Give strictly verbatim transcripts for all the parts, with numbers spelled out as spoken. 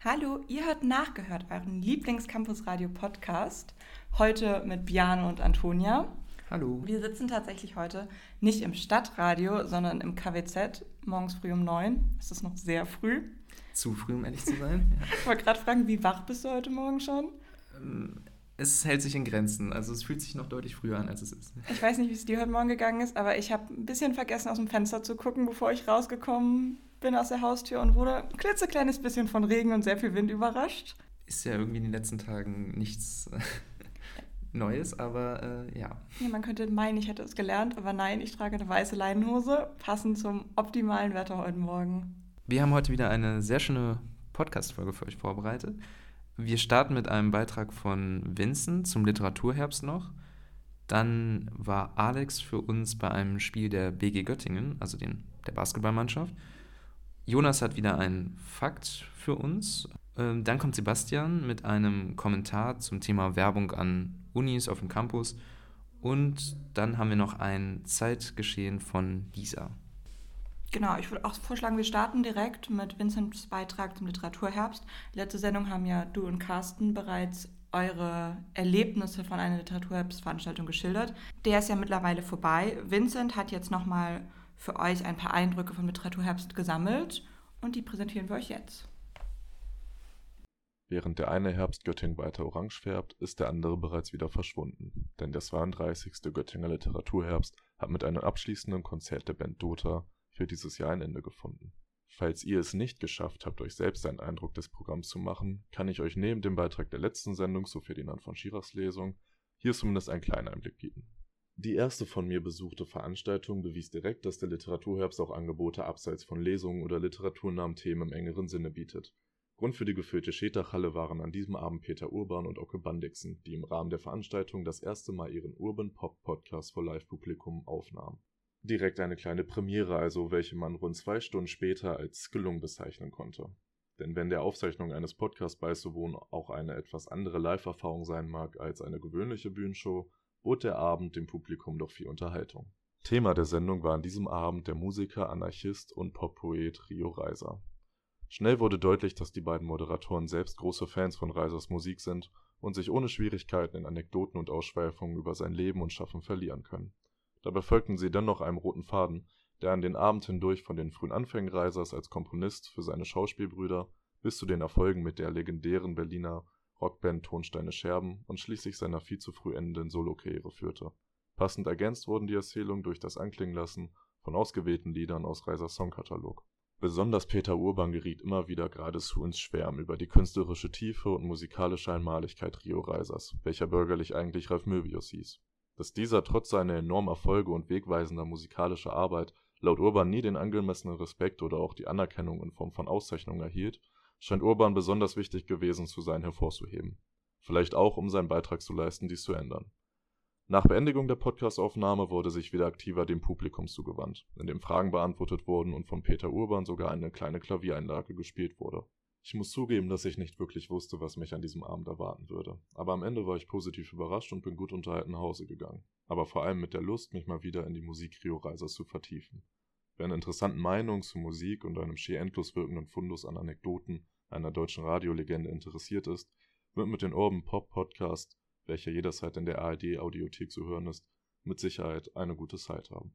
Hallo, ihr hört Nachgehört, euren Lieblings-Campus-Radio-Podcast. Heute mit Bjarne und Antonia. Hallo. Wir sitzen tatsächlich heute nicht im Stadtradio, sondern im K W Z, morgens früh um neun. Es ist noch sehr früh. Zu früh, um ehrlich zu sein. Ja. Ich wollte gerade fragen, wie wach bist du heute Morgen schon? Es hält sich in Grenzen. Also es fühlt sich noch deutlich früher an, als es ist. Ich weiß nicht, wie es dir heute Morgen gegangen ist, aber ich habe ein bisschen vergessen, aus dem Fenster zu gucken, bevor ich rausgekommen bin aus der Haustür und wurde ein klitzekleines bisschen von Regen und sehr viel Wind überrascht. Ist ja irgendwie in den letzten Tagen nichts Neues, aber äh, ja. ja. Man könnte meinen, ich hätte es gelernt, aber nein, ich trage eine weiße Leinenhose, passend zum optimalen Wetter heute Morgen. Wir haben heute wieder eine sehr schöne Podcast-Folge für euch vorbereitet. Wir starten mit einem Beitrag von Vincent zum Literaturherbst noch. Dann war Alex für uns bei einem Spiel der B G Göttingen, also den, der Basketballmannschaft. Jonas hat wieder einen Fakt für uns. Ähm, dann kommt Sebastian mit einem Kommentar zum Thema Werbung an Unis auf dem Campus. Und dann haben wir noch ein Zeitgeschehen von Lisa. Genau, ich würde auch vorschlagen, wir starten direkt mit Vincents Beitrag zum Literaturherbst. Letzte Sendung haben ja du und Carsten bereits eure Erlebnisse von einer Literaturherbstveranstaltung geschildert. Der ist ja mittlerweile vorbei. Vincent hat jetzt nochmal für euch ein paar Eindrücke vom Literaturherbst gesammelt und die präsentieren wir euch jetzt. Während der eine Herbst Göttingen weiter orange färbt, ist der andere bereits wieder verschwunden. Denn der zweiunddreißigste Göttinger Literaturherbst hat mit einem abschließenden Konzert der Band Dota für dieses Jahr ein Ende gefunden. Falls ihr es nicht geschafft habt, euch selbst einen Eindruck des Programms zu machen, kann ich euch neben dem Beitrag der letzten Sendung zu Ferdinand von Schirachs Lesung hier zumindest einen kleinen Einblick bieten. Die erste von mir besuchte Veranstaltung bewies direkt, dass der Literaturherbst auch Angebote abseits von Lesungen oder literaturnahen Themen im engeren Sinne bietet. Grund für die gefüllte Schädachhalle waren an diesem Abend Peter Urban und Oke Bandixen, die im Rahmen der Veranstaltung das erste Mal ihren Urban Pop Podcast vor Live-Publikum aufnahmen. Direkt eine kleine Premiere also, welche man rund zwei Stunden später als gelungen bezeichnen konnte. Denn wenn der Aufzeichnung eines Podcasts beizuwohnen auch eine etwas andere Live-Erfahrung sein mag als eine gewöhnliche Bühnenshow, bot der Abend dem Publikum doch viel Unterhaltung. Thema der Sendung war an diesem Abend der Musiker, Anarchist und Poppoet Rio Reiser. Schnell wurde deutlich, dass die beiden Moderatoren selbst große Fans von Reisers Musik sind und sich ohne Schwierigkeiten in Anekdoten und Ausschweifungen über sein Leben und Schaffen verlieren können. Dabei folgten sie dennoch einem roten Faden, der an den Abend hindurch von den frühen Anfängen Reisers als Komponist für seine Schauspielbrüder bis zu den Erfolgen mit der legendären Berliner Rockband Tonsteine Scherben und schließlich seiner viel zu früh endenden Solokarriere führte. Passend ergänzt wurden die Erzählungen durch das Anklingenlassen von ausgewählten Liedern aus Reisers Songkatalog. Besonders Peter Urban geriet immer wieder geradezu ins Schwärmen über die künstlerische Tiefe und musikalische Einmaligkeit Rio Reisers, welcher bürgerlich eigentlich Ralf Möbius hieß. Dass dieser trotz seiner enormen Erfolge und wegweisender musikalischer Arbeit laut Urban nie den angemessenen Respekt oder auch die Anerkennung in Form von Auszeichnungen erhielt, scheint Urban besonders wichtig gewesen zu sein hervorzuheben. Vielleicht auch, um seinen Beitrag zu leisten, dies zu ändern. Nach Beendigung der Podcastaufnahme wurde sich wieder aktiver dem Publikum zugewandt, indem Fragen beantwortet wurden und von Peter Urban sogar eine kleine Klaviereinlage gespielt wurde. Ich muss zugeben, dass ich nicht wirklich wusste, was mich an diesem Abend erwarten würde, aber am Ende war ich positiv überrascht und bin gut unterhalten nach Hause gegangen, aber vor allem mit der Lust, mich mal wieder in die Musik Rio Reisers zu vertiefen. Wer an interessanten Meinungen zu Musik und einem schier endlos wirkenden Fundus an Anekdoten einer deutschen Radiolegende interessiert ist, wird mit dem Urban Pop Podcast, welcher jederzeit in der A R D-Audiothek zu hören ist, mit Sicherheit eine gute Zeit haben.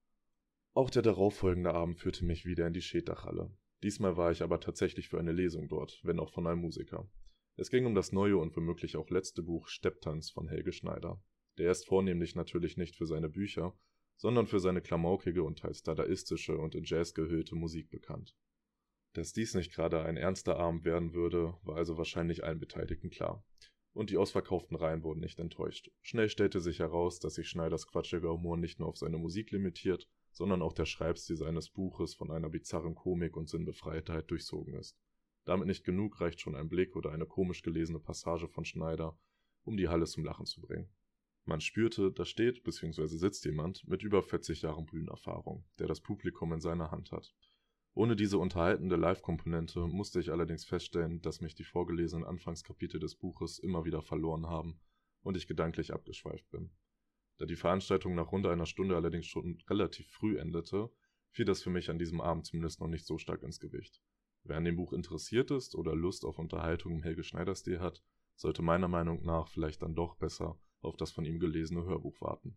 Auch der darauffolgende Abend führte mich wieder in die Schädachhalle. Diesmal war ich aber tatsächlich für eine Lesung dort, wenn auch von einem Musiker. Es ging um das neue und womöglich auch letzte Buch Stepptanz von Helge Schneider. Der ist vornehmlich natürlich nicht für seine Bücher, sondern für seine klamaukige und teils dadaistische und in Jazz gehüllte Musik bekannt. Dass dies nicht gerade ein ernster Abend werden würde, war also wahrscheinlich allen Beteiligten klar. Und die ausverkauften Reihen wurden nicht enttäuscht. Schnell stellte sich heraus, dass sich Schneiders quatschiger Humor nicht nur auf seine Musik limitiert, sondern auch der Schreibstil seines Buches von einer bizarren Komik und Sinnbefreitheit durchzogen ist. Damit nicht genug, reicht schon ein Blick oder eine komisch gelesene Passage von Schneider, um die Halle zum Lachen zu bringen. Man spürte, da steht bzw. sitzt jemand mit über vierzig Jahren Bühnenerfahrung, der das Publikum in seiner Hand hat. Ohne diese unterhaltende Live-Komponente musste ich allerdings feststellen, dass mich die vorgelesenen Anfangskapitel des Buches immer wieder verloren haben und ich gedanklich abgeschweift bin. Da die Veranstaltung nach rund einer Stunde allerdings schon relativ früh endete, fiel das für mich an diesem Abend zumindest noch nicht so stark ins Gewicht. Wer an dem Buch interessiert ist oder Lust auf Unterhaltung im Helge Schneider-Stil hat, sollte meiner Meinung nach vielleicht dann doch besser auf das von ihm gelesene Hörbuch warten.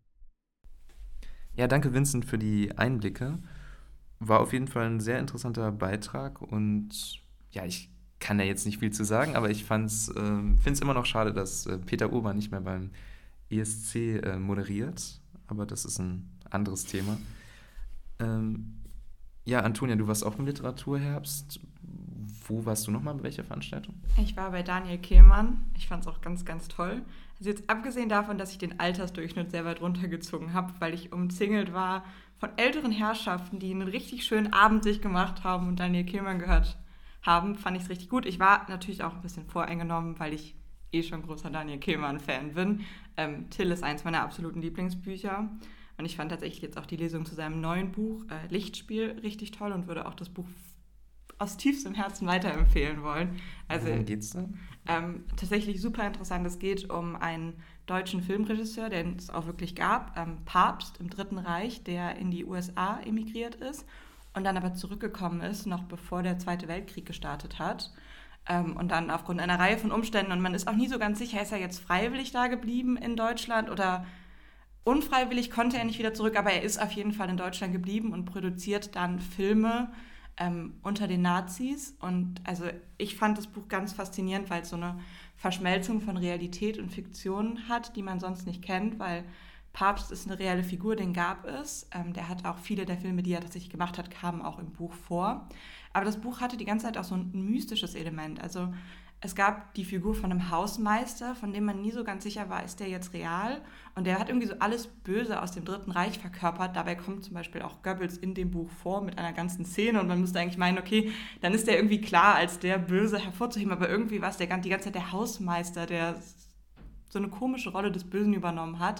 Ja, danke Vincent für die Einblicke. War auf jeden Fall ein sehr interessanter Beitrag und ja, ich kann da jetzt nicht viel zu sagen, aber ich fand's, äh, finde es immer noch schade, dass äh, Peter Urban nicht mehr beim E S C äh, moderiert, aber das ist ein anderes Thema. Ähm, ja, Antonia, du warst auch im Literaturherbst. Wo warst du nochmal, bei welcher Veranstaltung? Ich war bei Daniel Kehlmann. Ich fand es auch ganz, ganz toll. Also jetzt abgesehen davon, dass ich den Altersdurchschnitt sehr weit runtergezogen habe, weil ich umzingelt war von älteren Herrschaften, die einen richtig schönen Abend sich gemacht haben und Daniel Kehlmann gehört haben, fand ich es richtig gut. Ich war natürlich auch ein bisschen voreingenommen, weil ich eh schon großer Daniel Kehlmann-Fan bin. Ähm, Till ist eins meiner absoluten Lieblingsbücher. Und ich fand tatsächlich jetzt auch die Lesung zu seinem neuen Buch äh, Lichtspiel richtig toll und würde auch das Buch aus tiefstem Herzen weiterempfehlen wollen. Also, Worum geht's da? Ähm, tatsächlich super interessant. Es geht um einen deutschen Filmregisseur, den es auch wirklich gab, ähm, Pabst im Dritten Reich, der in die U S A emigriert ist und dann aber zurückgekommen ist, noch bevor der Zweite Weltkrieg gestartet hat. Ähm, und dann aufgrund einer Reihe von Umständen, und man ist auch nie so ganz sicher, ist er jetzt freiwillig da geblieben in Deutschland oder unfreiwillig konnte er nicht wieder zurück, aber er ist auf jeden Fall in Deutschland geblieben und produziert dann Filme ähm, unter den Nazis. Und also ich fand das Buch ganz faszinierend, weil es so eine Verschmelzung von Realität und Fiktion hat, die man sonst nicht kennt, weil Pabst ist eine reelle Figur, den gab es. Ähm, der hat auch viele der Filme, die er tatsächlich gemacht hat, kamen auch im Buch vor. Aber das Buch hatte die ganze Zeit auch so ein mystisches Element. Also es gab die Figur von einem Hausmeister, von dem man nie so ganz sicher war, ist der jetzt real? Und der hat irgendwie so alles Böse aus dem Dritten Reich verkörpert. Dabei kommt zum Beispiel auch Goebbels in dem Buch vor mit einer ganzen Szene. Und man müsste eigentlich meinen, okay, dann ist der irgendwie klar, als der Böse hervorzuheben. Aber irgendwie war es der, die ganze Zeit der Hausmeister, der so eine komische Rolle des Bösen übernommen hat.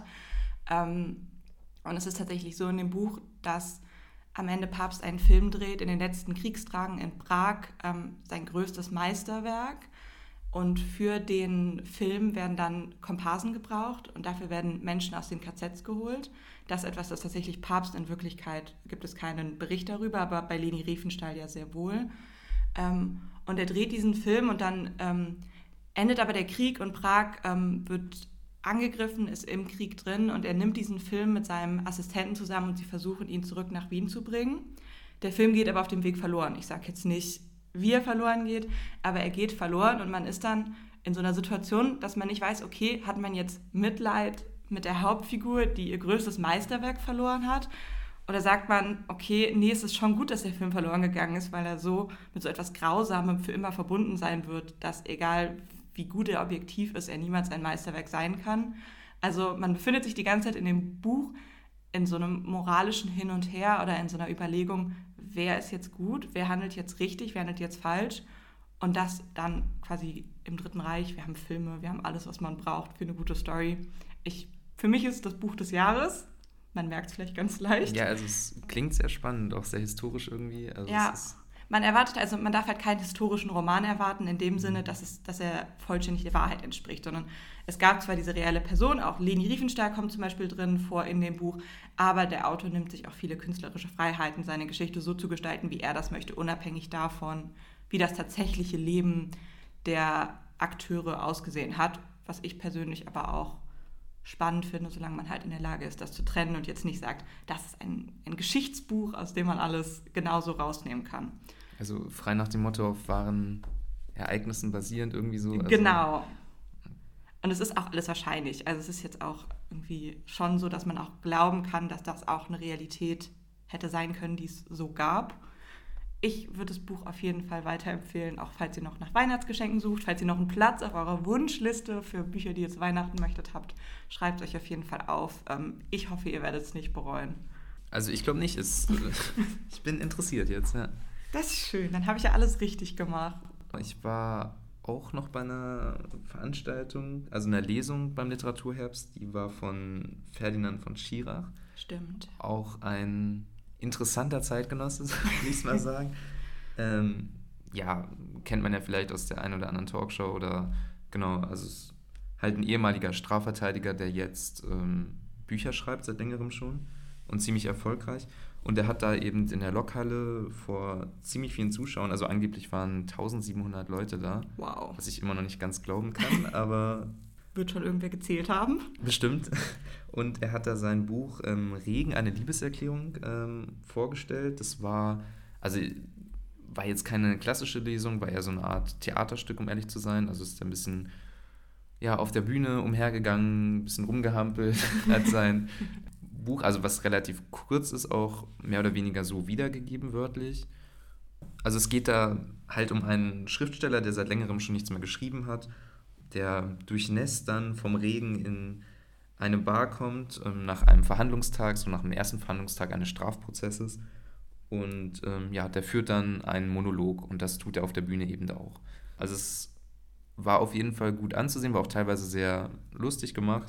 Ähm, und es ist tatsächlich so in dem Buch, dass am Ende Pabst einen Film dreht in den letzten Kriegstagen in Prag, ähm, sein größtes Meisterwerk. Und für den Film werden dann Komparsen gebraucht und dafür werden Menschen aus den K Zs geholt. Das ist etwas, das tatsächlich Pabst in Wirklichkeit, gibt es keinen Bericht darüber, aber bei Leni Riefenstahl ja sehr wohl. Ähm, und er dreht diesen Film und dann ähm, endet aber der Krieg und Prag ähm, wird angegriffen, ist im Krieg drin und er nimmt diesen Film mit seinem Assistenten zusammen und sie versuchen, ihn zurück nach Wien zu bringen. Der Film geht aber auf dem Weg verloren. Ich sage jetzt nicht, wie er verloren geht, aber er geht verloren und man ist dann in so einer Situation, dass man nicht weiß, okay, hat man jetzt Mitleid mit der Hauptfigur, die ihr größtes Meisterwerk verloren hat, oder sagt man, okay, nee, es ist schon gut, dass der Film verloren gegangen ist, weil er so mit so etwas Grausamem für immer verbunden sein wird, dass egal wie gut er objektiv ist, er niemals ein Meisterwerk sein kann. Also man befindet sich die ganze Zeit in dem Buch in so einem moralischen Hin und Her oder in so einer Überlegung, wer ist jetzt gut, wer handelt jetzt richtig, wer handelt jetzt falsch. Und das dann quasi im Dritten Reich. Wir haben Filme, wir haben alles, was man braucht für eine gute Story. Ich, für mich ist es das Buch des Jahres. Man merkt es vielleicht ganz leicht. Ja, also es klingt sehr spannend, auch sehr historisch irgendwie. Also ja, es ist man erwartet, also man darf halt keinen historischen Roman erwarten, in dem Sinne, dass, es, dass er vollständig der Wahrheit entspricht, sondern es gab zwar diese reelle Person, auch Leni Riefenstahl kommt zum Beispiel drin vor in dem Buch, aber der Autor nimmt sich auch viele künstlerische Freiheiten, seine Geschichte so zu gestalten, wie er das möchte, unabhängig davon, wie das tatsächliche Leben der Akteure ausgesehen hat, was ich persönlich aber auch spannend finde, solange man halt in der Lage ist, das zu trennen und jetzt nicht sagt, das ist ein, ein Geschichtsbuch, aus dem man alles genauso rausnehmen kann. Also frei nach dem Motto auf wahren Ereignissen basierend irgendwie so. Also genau. Und es ist auch alles wahrscheinlich. Also es ist jetzt auch irgendwie schon so, dass man auch glauben kann, dass das auch eine Realität hätte sein können, die es so gab. Ich würde das Buch auf jeden Fall weiterempfehlen, auch falls ihr noch nach Weihnachtsgeschenken sucht, falls ihr noch einen Platz auf eurer Wunschliste für Bücher, die ihr zu Weihnachten möchtet, habt, schreibt es euch auf jeden Fall auf. Ich hoffe, ihr werdet es nicht bereuen. Also ich glaube nicht. Es, ich bin interessiert jetzt, ja. Das ist schön, dann habe ich ja alles richtig gemacht. Ich war auch noch bei einer Veranstaltung, also einer Lesung beim Literaturherbst, die war von Ferdinand von Schirach. Stimmt. Auch ein interessanter Zeitgenosse, würde ich mal sagen. ähm, ja, kennt man ja vielleicht aus der einen oder anderen Talkshow oder genau, also es ist halt ein ehemaliger Strafverteidiger, der jetzt ähm, Bücher schreibt, seit längerem schon und ziemlich erfolgreich. Und er hat da eben in der Lokhalle vor ziemlich vielen Zuschauern, also angeblich waren eintausendsiebenhundert Leute da, Wow. was ich immer noch nicht ganz glauben kann, aber Wird schon irgendwer gezählt haben. bestimmt. Und er hat da sein Buch ähm, Regen, eine Liebeserklärung ähm, vorgestellt. Das war, also war jetzt keine klassische Lesung, war eher so eine Art Theaterstück, um ehrlich zu sein. Also ist ein bisschen ja, auf der Bühne umhergegangen, ein bisschen rumgehampelt, hat sein Buch, also was relativ kurz ist, auch mehr oder weniger so wiedergegeben wörtlich. Also es geht da halt um einen Schriftsteller, der seit längerem schon nichts mehr geschrieben hat, der durchnässt dann vom Regen in eine Bar kommt, ähm, nach einem Verhandlungstag, so nach dem ersten Verhandlungstag eines Strafprozesses. Und ähm, ja, der führt dann einen Monolog und das tut er auf der Bühne eben auch. Also es war auf jeden Fall gut anzusehen, war auch teilweise sehr lustig gemacht.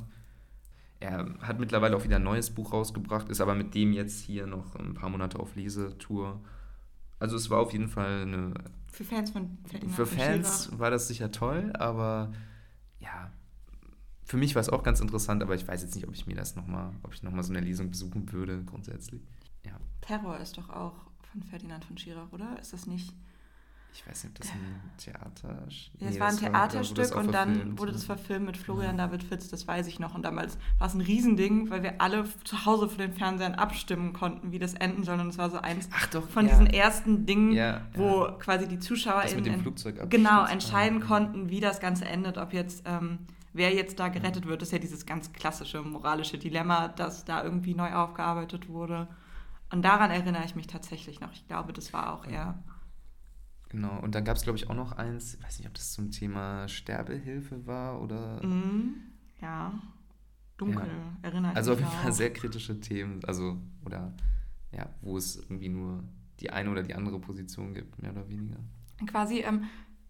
Er hat mittlerweile auch wieder ein neues Buch rausgebracht, ist aber mit dem jetzt hier noch ein paar Monate auf Lesetour. Also es war auf jeden Fall eine... Für Fans von Ferdinand Für von Fans Schirach. war das sicher toll, aber ja, für mich war es auch ganz interessant, aber ich weiß jetzt nicht, ob ich mir das nochmal, ob ich nochmal so eine Lesung besuchen würde, grundsätzlich. Ja. Terror ist doch auch von Ferdinand von Schirach, oder? Ist das nicht... Ich weiß nicht, ob das ein Theater... Ja, es Nee, war ein das Theaterstück wurde das auch und dann verfilmt, wurde ja. das verfilmt mit Florian David Fitz, das weiß ich noch. Und damals war es ein Riesending, weil wir alle zu Hause vor den Fernsehern abstimmen konnten, wie das enden soll. Und es war so eins Ach doch, von ja. diesen ersten Dingen, Ja, wo ja. quasi die Zuschauer Das mit in, dem in, Flugzeugabsturz. genau entscheiden Ah, ja. konnten, wie das Ganze endet, ob jetzt ähm, wer jetzt da gerettet wird. Das ist ja dieses ganz klassische moralische Dilemma, das da irgendwie neu aufgearbeitet wurde. Und daran erinnere ich mich tatsächlich noch. Ich glaube, das war auch eher... Genau, und dann gab es, glaube ich, auch noch eins, ich weiß nicht, ob das zum Thema Sterbehilfe war oder... Mhm. Ja, dunkel, Ja. erinnere ich Also auf mich jeden Fall auch. sehr kritische Themen, also, oder, ja, wo es irgendwie nur die eine oder die andere Position gibt, mehr oder weniger. Quasi ähm,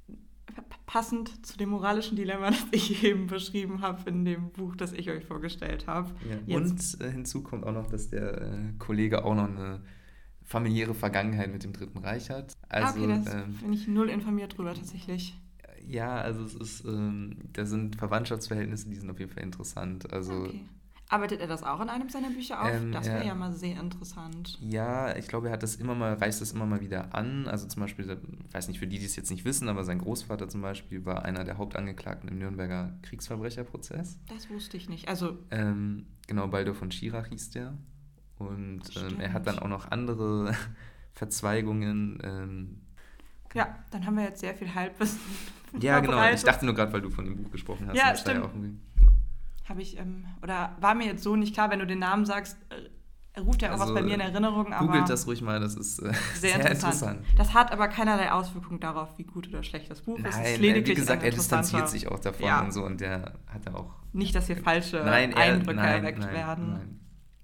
passend zu dem moralischen Dilemma, das ich eben beschrieben habe in dem Buch, das ich euch vorgestellt habe. Ja. Und äh, hinzu kommt auch noch, dass der äh, Kollege auch noch eine familiäre Vergangenheit mit dem Dritten Reich hat. Also, ah, okay, das ähm, bin ich null informiert drüber tatsächlich. ja, also es ist, ähm, da sind Verwandtschaftsverhältnisse, die sind auf jeden Fall interessant. Also, Okay. Arbeitet er das auch in einem seiner Bücher auf? Ähm, das wäre ja. ja mal sehr interessant. ja, ich glaube, er hat das immer mal, reißt das immer mal wieder an. Also zum Beispiel, ich weiß nicht, für die, die es jetzt nicht wissen, aber sein Großvater zum Beispiel war einer der Hauptangeklagten im Nürnberger Kriegsverbrecherprozess. Das wusste ich nicht. Also, Ähm, genau, Baldur von Schirach hieß der. Und ähm, er hat Stimmt. dann auch noch andere Verzweigungen. Ähm, ja, dann haben wir jetzt sehr viel Halbwissen. ja, genau. Ich verbreitet. dachte nur gerade, weil du von dem Buch gesprochen hast. Ja, das war stimmt. auch irgendwie, genau. Habe ich, ähm, oder war mir jetzt so nicht klar, wenn du den Namen sagst, äh, ruft ja auch Also, was bei mir in Erinnerung, aber Googelt das ruhig mal, das ist äh, sehr, sehr interessant. interessant. Das hat aber keinerlei Auswirkung darauf, wie gut oder schlecht das Buch ist. Es ist Nein, lediglich wie gesagt, ein er distanziert interessanter- sich auch davon Ja. und so und der hat ja auch... Nicht, dass hier falsche Nein, er, Eindrücke nein, erweckt nein, werden. Nein.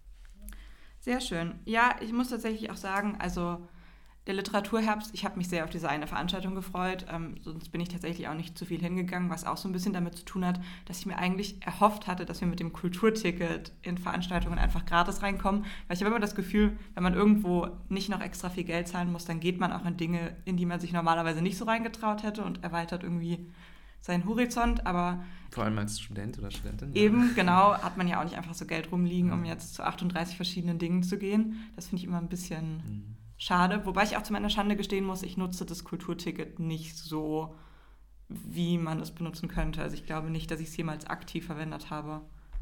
Sehr schön. Ja, ich muss tatsächlich auch sagen, also der Literaturherbst, ich habe mich sehr auf diese eine Veranstaltung gefreut, ähm, sonst bin ich tatsächlich auch nicht zu viel hingegangen, was auch so ein bisschen damit zu tun hat, dass ich mir eigentlich erhofft hatte, dass wir mit dem Kulturticket in Veranstaltungen einfach gratis reinkommen, weil ich habe immer das Gefühl, wenn man irgendwo nicht noch extra viel Geld zahlen muss, dann geht man auch in Dinge, in die man sich normalerweise nicht so reingetraut hätte und erweitert irgendwie seinen Horizont, aber Vor allem als Student oder Studentin. eben, genau, hat man ja auch nicht einfach so Geld rumliegen, um jetzt zu achtunddreißig verschiedenen Dingen zu gehen. Das finde ich immer ein bisschen Mhm. schade. Wobei ich auch zu meiner Schande gestehen muss, ich nutze das Kulturticket nicht so, wie man es benutzen könnte. Also ich glaube nicht, dass ich es jemals aktiv verwendet habe.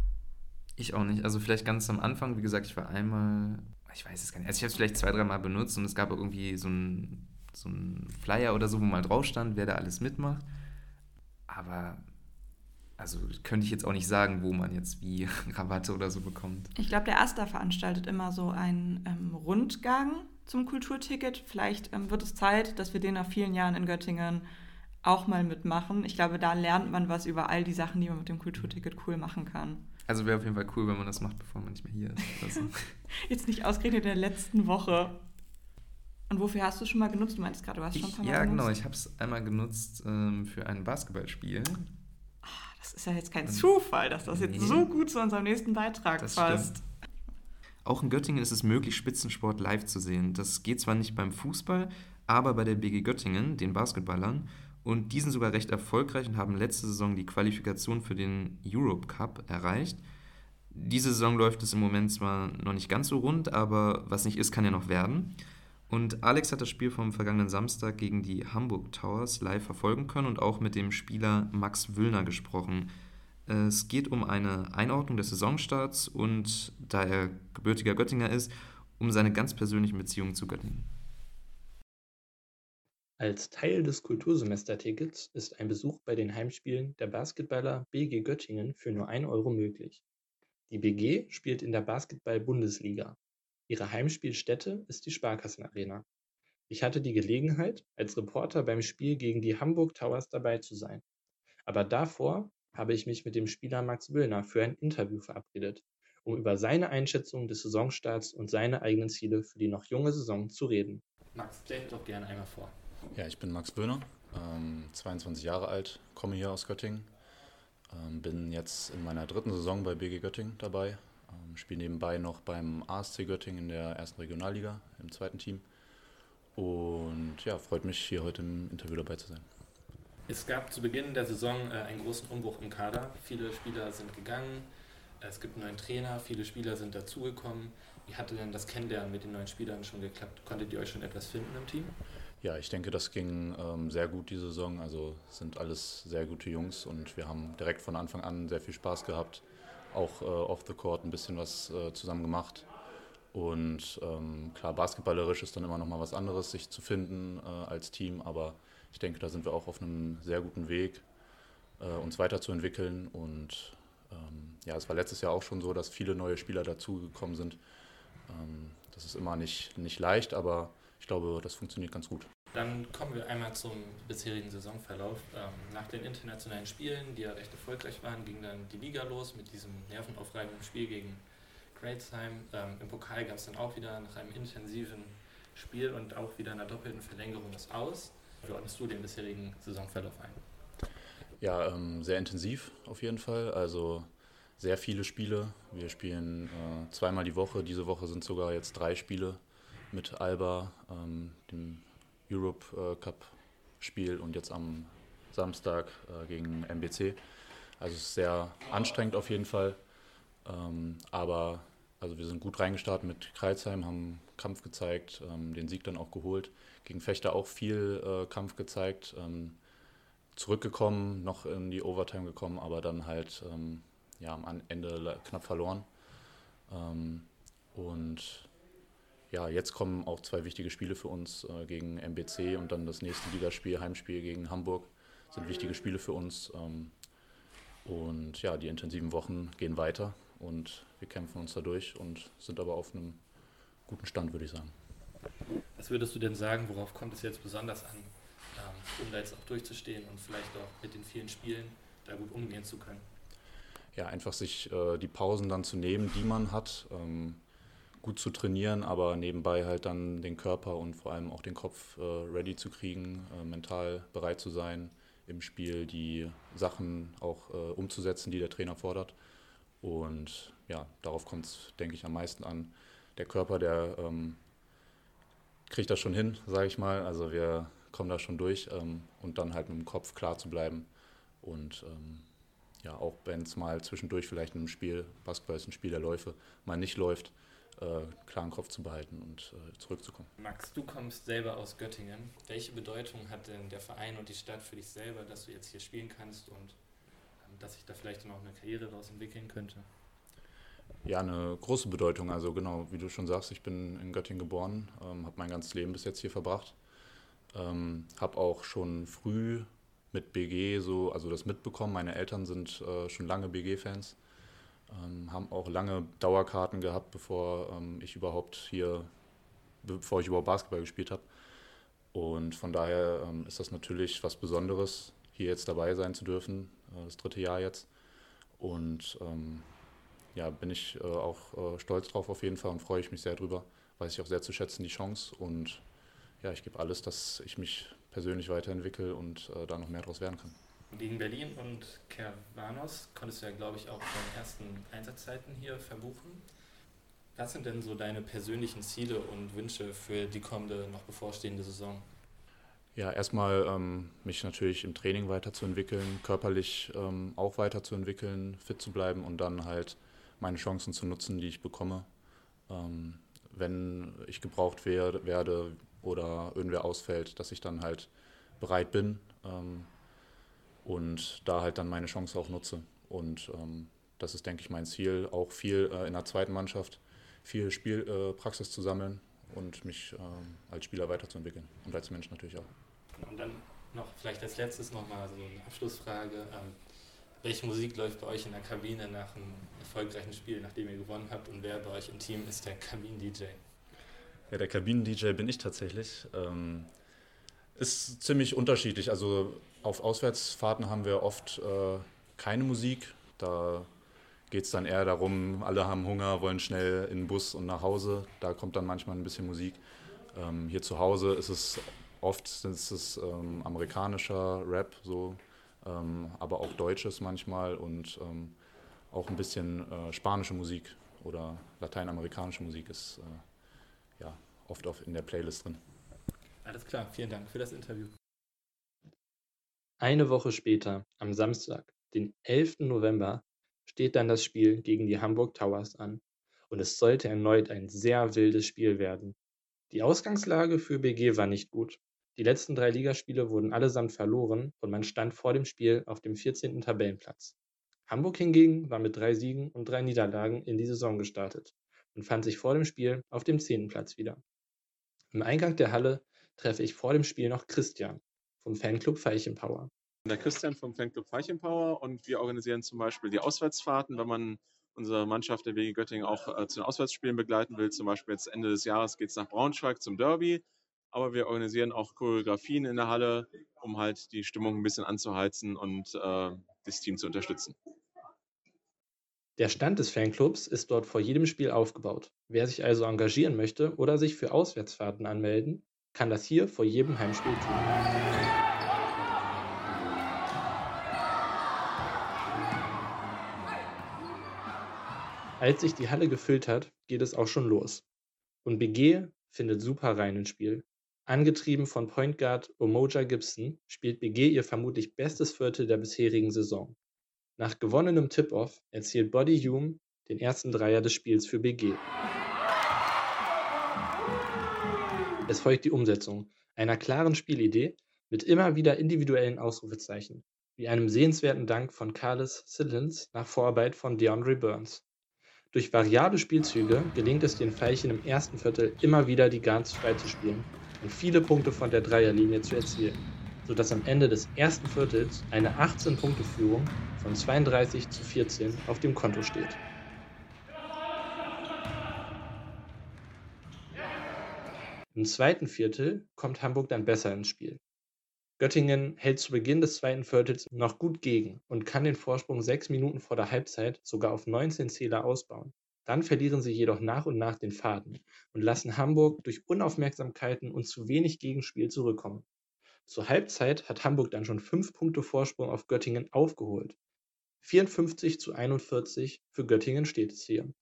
Ich auch nicht. Also vielleicht ganz am Anfang, wie gesagt, ich war einmal, ich weiß es gar nicht, also ich habe es vielleicht zwei, dreimal benutzt und es gab irgendwie so ein, so ein Flyer oder so, wo mal drauf stand, wer da alles mitmacht. Aber also könnte ich jetzt auch nicht sagen, wo man jetzt wie Rabatte oder so bekommt. Ich glaube, der AStA veranstaltet immer so einen ähm, Rundgang zum Kulturticket. Vielleicht ähm, wird es Zeit, dass wir den nach vielen Jahren in Göttingen auch mal mitmachen. Ich glaube, da lernt man was über all die Sachen, die man mit dem Kulturticket cool machen kann. Also wäre auf jeden Fall cool, wenn man das macht, bevor man nicht mehr hier ist. Also, Jetzt nicht ausgerechnet in der letzten Woche. Und wofür hast du es schon mal genutzt? Du meintest gerade, du hast schon ein ich, paar Mal ja, genutzt. genau. Ich habe es einmal genutzt ähm, für ein Basketballspiel. Das ist ja jetzt kein Zufall, dass das jetzt Nee. so gut zu unserem nächsten Beitrag Das passt. stimmt. Auch in Göttingen ist es möglich, Spitzensport live zu sehen. Das geht zwar nicht beim Fußball, aber bei der B G Göttingen, den Basketballern. Und die sind sogar recht erfolgreich und haben letzte Saison die Qualifikation für den Europe Cup erreicht. Diese Saison läuft es im Moment zwar noch nicht ganz so rund, aber was nicht ist, kann ja noch werden. Und Alex hat das Spiel vom vergangenen Samstag gegen die Hamburg Towers live verfolgen können und auch mit dem Spieler Max Wüllner gesprochen. Es geht um eine Einordnung des Saisonstarts und, da er gebürtiger Göttinger ist, um seine ganz persönlichen Beziehungen zu Göttingen. Als Teil des Kultursemestertickets ist ein Besuch bei den Heimspielen der Basketballer B G Göttingen für nur ein Euro möglich. Die B G spielt in der Basketball-Bundesliga. Ihre Heimspielstätte ist die Sparkassenarena. Ich hatte die Gelegenheit, als Reporter beim Spiel gegen die Hamburg Towers dabei zu sein. Aber davor habe ich mich mit dem Spieler Max Wüllner für ein Interview verabredet, um über seine Einschätzung des Saisonstarts und seine eigenen Ziele für die noch junge Saison zu reden. Max, stell dich doch gerne einmal vor. Ja, ich bin Max Wüllner, ähm, zweiundzwanzig Jahre alt, komme hier aus Göttingen, ähm, bin jetzt in meiner dritten Saison bei B G Göttingen dabei, ähm, spiele nebenbei noch beim A S C Göttingen in der ersten Regionalliga im zweiten Team und ja, freut mich, hier heute im Interview dabei zu sein. Es gab zu Beginn der Saison äh, einen großen Umbruch im Kader. Viele Spieler sind gegangen, es gibt einen neuen Trainer, viele Spieler sind dazugekommen. Wie hatte denn das Kennenlernen mit den neuen Spielern schon geklappt? Konntet ihr euch schon etwas finden im Team? Ja, ich denke, das ging ähm, sehr gut diese Saison. Also es sind alles sehr gute Jungs und wir haben direkt von Anfang an sehr viel Spaß gehabt. Auch äh, off the court ein bisschen was äh, zusammen gemacht. Und ähm, klar, basketballerisch ist dann immer noch mal was anderes, sich zu finden äh, als Team. Aber ich denke, da sind wir auch auf einem sehr guten Weg, äh, uns weiterzuentwickeln. Und ähm, ja, es war letztes Jahr auch schon so, dass viele neue Spieler dazugekommen sind. Ähm, das ist immer nicht, nicht leicht, aber ich glaube, das funktioniert ganz gut. Dann kommen wir einmal zum bisherigen Saisonverlauf. Ähm, nach den internationalen Spielen, die ja recht erfolgreich waren, ging dann die Liga los mit diesem nervenaufreibenden Spiel gegen Crailsheim. Ähm, Im Pokal gab es dann auch wieder nach einem intensiven Spiel und auch wieder einer doppelten Verlängerung das Aus. Wie ordnest du den bisherigen Saisonverlauf ein? Ja, ähm, sehr intensiv auf jeden Fall. Also sehr viele Spiele. Wir spielen äh, zweimal die Woche. Diese Woche sind sogar jetzt drei Spiele mit Alba, ähm, dem Europe äh, Cup Spiel und jetzt am Samstag äh, gegen M B C. Also es ist sehr anstrengend auf jeden Fall, ähm, aber also wir sind gut reingestartet mit Crailsheim, haben Kampf gezeigt, ähm, den Sieg dann auch geholt. Gegen Fechter auch viel äh, Kampf gezeigt, ähm, zurückgekommen, noch in die Overtime gekommen, aber dann halt ähm, ja, am Ende knapp verloren. Ähm, und ja, jetzt kommen auch zwei wichtige Spiele für uns äh, gegen M B C und dann das nächste Ligaspiel, Heimspiel gegen Hamburg, sind wichtige Spiele für uns. Ähm, und ja, die intensiven Wochen gehen weiter und wir kämpfen uns da durch und sind aber auf einem guten Stand, würde ich sagen. Was würdest du denn sagen, worauf kommt es jetzt besonders an, ähm, um da jetzt auch durchzustehen und vielleicht auch mit den vielen Spielen da gut umgehen zu können? Ja, einfach sich äh, die Pausen dann zu nehmen, die man hat. Ähm, gut zu trainieren, aber nebenbei halt dann den Körper und vor allem auch den Kopf äh, ready zu kriegen, äh, mental bereit zu sein, im Spiel die Sachen auch äh, umzusetzen, die der Trainer fordert. Und ja, darauf kommt es, denke ich, am meisten an. Der Körper, der ähm, kriegt das schon hin, sage ich mal. Also wir kommen da schon durch ähm, und dann halt mit dem Kopf klar zu bleiben. Und ähm, ja, auch wenn es mal zwischendurch vielleicht in einem Spiel, Basketball ist ein Spiel der Läufe, mal nicht läuft, Äh, klaren Kopf zu behalten und äh, zurückzukommen. Max, du kommst selber aus Göttingen. Welche Bedeutung hat denn der Verein und die Stadt für dich selber, dass du jetzt hier spielen kannst und ähm, dass sich da vielleicht noch eine Karriere daraus entwickeln könnte? Ja, eine große Bedeutung. Also genau, wie du schon sagst, ich bin in Göttingen geboren, ähm, habe mein ganzes Leben bis jetzt hier verbracht. Ähm, habe auch schon früh mit B G so, also das mitbekommen. Meine Eltern sind äh, schon lange B G-Fans. Ähm, haben auch lange Dauerkarten gehabt, bevor ähm, ich überhaupt hier, bevor ich überhaupt Basketball gespielt habe. Und von daher ähm, ist das natürlich was Besonderes, hier jetzt dabei sein zu dürfen, äh, das dritte Jahr jetzt. Und ähm, ja, bin ich äh, auch äh, stolz drauf auf jeden Fall und freue ich mich sehr drüber. Weiß ich auch sehr zu schätzen, die Chance. Und ja, ich gebe alles, dass ich mich persönlich weiterentwickle und äh, da noch mehr draus werden kann. Gegen Berlin und Kervanos konntest du ja, glaube ich, auch deine ersten Einsatzzeiten hier verbuchen. Was sind denn so deine persönlichen Ziele und Wünsche für die kommende, noch bevorstehende Saison? Ja, erstmal ähm, mich natürlich im Training weiterzuentwickeln, körperlich ähm, auch weiterzuentwickeln, fit zu bleiben und dann halt meine Chancen zu nutzen, die ich bekomme. Ähm, wenn ich gebraucht wer- werde oder irgendwer ausfällt, dass ich dann halt bereit bin ähm, und da halt dann meine Chance auch nutze. Und ähm, das ist, denke ich, mein Ziel, auch viel äh, in der zweiten Mannschaft, viel Spielpraxis äh, zu sammeln und mich ähm, als Spieler weiterzuentwickeln und als Mensch natürlich auch. Und dann noch vielleicht als letztes nochmal so eine Abschlussfrage. Ähm, welche Musik läuft bei euch in der Kabine nach einem erfolgreichen Spiel, nachdem ihr gewonnen habt? Und wer bei euch im Team ist der Kabinen-D J? Ja, der Kabinen-D J bin ich tatsächlich. Ähm, ist ziemlich unterschiedlich. Also auf Auswärtsfahrten haben wir oft äh, keine Musik. Da geht es dann eher darum, alle haben Hunger, wollen schnell in den Bus und nach Hause. Da kommt dann manchmal ein bisschen Musik. Ähm, hier zu Hause ist es oft ist es, ähm, amerikanischer Rap, so, ähm, aber auch deutsches manchmal und ähm, auch ein bisschen äh, spanische Musik oder lateinamerikanische Musik ist äh, ja, oft auf in der Playlist drin. Alles klar, vielen Dank für das Interview. Eine Woche später, am Samstag, den elften November, steht dann das Spiel gegen die Hamburg Towers an. Und es sollte erneut ein sehr wildes Spiel werden. Die Ausgangslage für B G war nicht gut. Die letzten drei Ligaspiele wurden allesamt verloren und man stand vor dem Spiel auf dem vierzehnten Tabellenplatz. Hamburg hingegen war mit drei Siegen und drei Niederlagen in die Saison gestartet und fand sich vor dem Spiel auf dem zehnten Platz wieder. Im Eingang der Halle treffe ich vor dem Spiel noch Christian vom Fanclub Veilchenpower. Der Christian vom Fanclub Veilchenpower und wir organisieren zum Beispiel die Auswärtsfahrten, wenn man unsere Mannschaft der W G Göttingen auch äh, zu den Auswärtsspielen begleiten will. Zum Beispiel jetzt Ende des Jahres geht es nach Braunschweig zum Derby, aber wir organisieren auch Choreografien in der Halle, um halt die Stimmung ein bisschen anzuheizen und äh, das Team zu unterstützen. Der Stand des Fanclubs ist dort vor jedem Spiel aufgebaut. Wer sich also engagieren möchte oder sich für Auswärtsfahrten anmelden, kann das hier vor jedem Heimspiel tun. Als sich die Halle gefüllt hat, geht es auch schon los. Und B G findet super rein ins Spiel. Angetrieben von Point Guard Umoja Gibson spielt B G ihr vermutlich bestes Viertel der bisherigen Saison. Nach gewonnenem Tip-Off erzielt Body Hume den ersten Dreier des Spiels für B G. Es folgt die Umsetzung einer klaren Spielidee mit immer wieder individuellen Ausrufezeichen, wie einem sehenswerten Dank von Carlos Sillins nach Vorarbeit von DeAndre Burns. Durch variable Spielzüge gelingt es den Veilchen im ersten Viertel immer wieder die Guards freizuspielen und viele Punkte von der Dreierlinie zu erzielen, sodass am Ende des ersten Viertels eine achtzehn-Punkte-Führung von zweiunddreißig zu vierzehn auf dem Konto steht. Im zweiten Viertel kommt Hamburg dann besser ins Spiel. Göttingen hält zu Beginn des zweiten Viertels noch gut gegen und kann den Vorsprung sechs Minuten vor der Halbzeit sogar auf neunzehn Zähler ausbauen. Dann verlieren sie jedoch nach und nach den Faden und lassen Hamburg durch Unaufmerksamkeiten und zu wenig Gegenspiel zurückkommen. Zur Halbzeit hat Hamburg dann schon fünf Punkte Vorsprung auf Göttingen aufgeholt. vierundfünfzig zu einundvierzig für Göttingen steht es hier.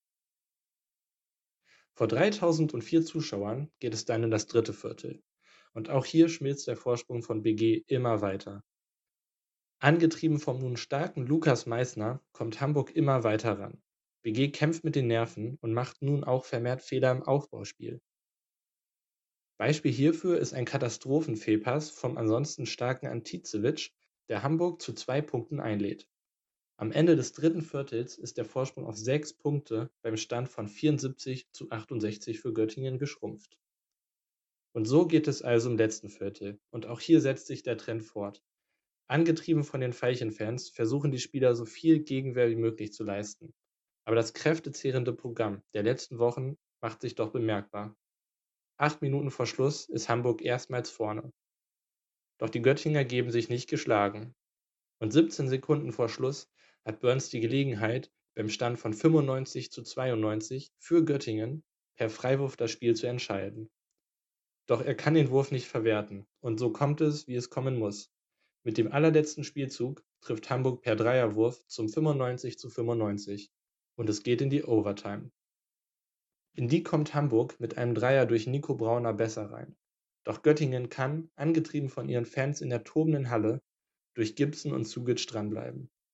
Vor dreitausendvier Zuschauern geht es dann in das dritte Viertel. Und auch hier schmilzt der Vorsprung von B G immer weiter. Angetrieben vom nun starken Lukas Meissner kommt Hamburg immer weiter ran. B G kämpft mit den Nerven und macht nun auch vermehrt Fehler im Aufbauspiel. Beispiel hierfür ist ein Katastrophenfehlpass vom ansonsten starken Anticevic, der Hamburg zu zwei Punkten einlädt. Am Ende des dritten Viertels ist der Vorsprung auf sechs Punkte beim Stand von vierundsiebzig zu achtundsechzig für Göttingen geschrumpft. Und so geht es also im letzten Viertel. Und auch hier setzt sich der Trend fort. Angetrieben von den Veilchen-Fans versuchen die Spieler so viel Gegenwehr wie möglich zu leisten. Aber das kräftezehrende Programm der letzten Wochen macht sich doch bemerkbar. Acht Minuten vor Schluss ist Hamburg erstmals vorne. Doch die Göttinger geben sich nicht geschlagen. Und siebzehn Sekunden vor Schluss hat Burns die Gelegenheit, beim Stand von fünfundneunzig zu zweiundneunzig für Göttingen per Freiwurf das Spiel zu entscheiden. Doch er kann den Wurf nicht verwerten und so kommt es, wie es kommen muss. Mit dem allerletzten Spielzug trifft Hamburg per Dreierwurf zum fünfundneunzig zu fünfundneunzig und es geht in die Overtime. In die kommt Hamburg mit einem Dreier durch Nico Brauner besser rein. Doch Göttingen kann, angetrieben von ihren Fans in der tobenden Halle, durch Gibson und Zugic dranbleiben.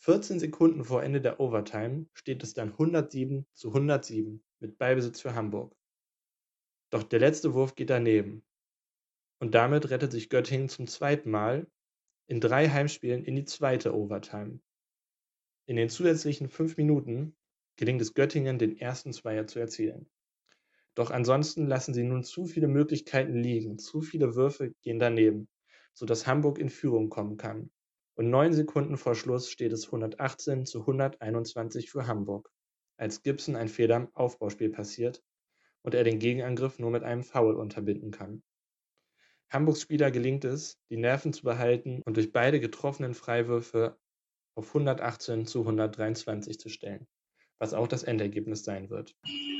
vierzehn Sekunden vor Ende der Overtime steht es dann hundertsieben zu hundertsieben mit Ballbesitz für Hamburg. Doch der letzte Wurf geht daneben. Und damit rettet sich Göttingen zum zweiten Mal in drei Heimspielen in die zweite Overtime. In den zusätzlichen fünf Minuten gelingt es Göttingen, den ersten Zweier zu erzielen. Doch ansonsten lassen sie nun zu viele Möglichkeiten liegen, zu viele Würfe gehen daneben, sodass Hamburg in Führung kommen kann. Und neun Sekunden vor Schluss steht es hundertachtzehn zu hunderteinundzwanzig für Hamburg, als Gibson ein Fehler im Aufbauspiel passiert und er den Gegenangriff nur mit einem Foul unterbinden kann. Hamburgs Spieler gelingt es, die Nerven zu behalten und durch beide getroffenen Freiwürfe auf hundertachtzehn zu hundertdreiundzwanzig zu stellen, was auch das Endergebnis sein wird.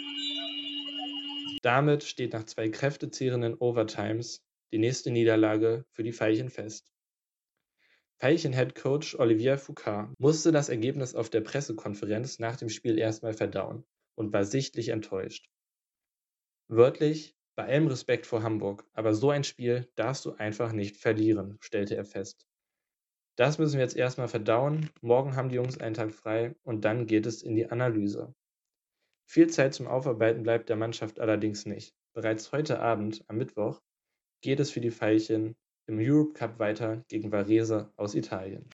Damit steht nach zwei kräftezehrenden Overtimes die nächste Niederlage für die Veilchen fest. Veilchen-Headcoach Olivier Foucault musste das Ergebnis auf der Pressekonferenz nach dem Spiel erstmal verdauen und war sichtlich enttäuscht. Wörtlich, bei allem Respekt vor Hamburg, aber so ein Spiel darfst du einfach nicht verlieren, stellte er fest. Das müssen wir jetzt erstmal verdauen, morgen haben die Jungs einen Tag frei und dann geht es in die Analyse. Viel Zeit zum Aufarbeiten bleibt der Mannschaft allerdings nicht. Bereits heute Abend, am Mittwoch, geht es für die Veilchen im Europe Cup weiter gegen Varese aus Italien.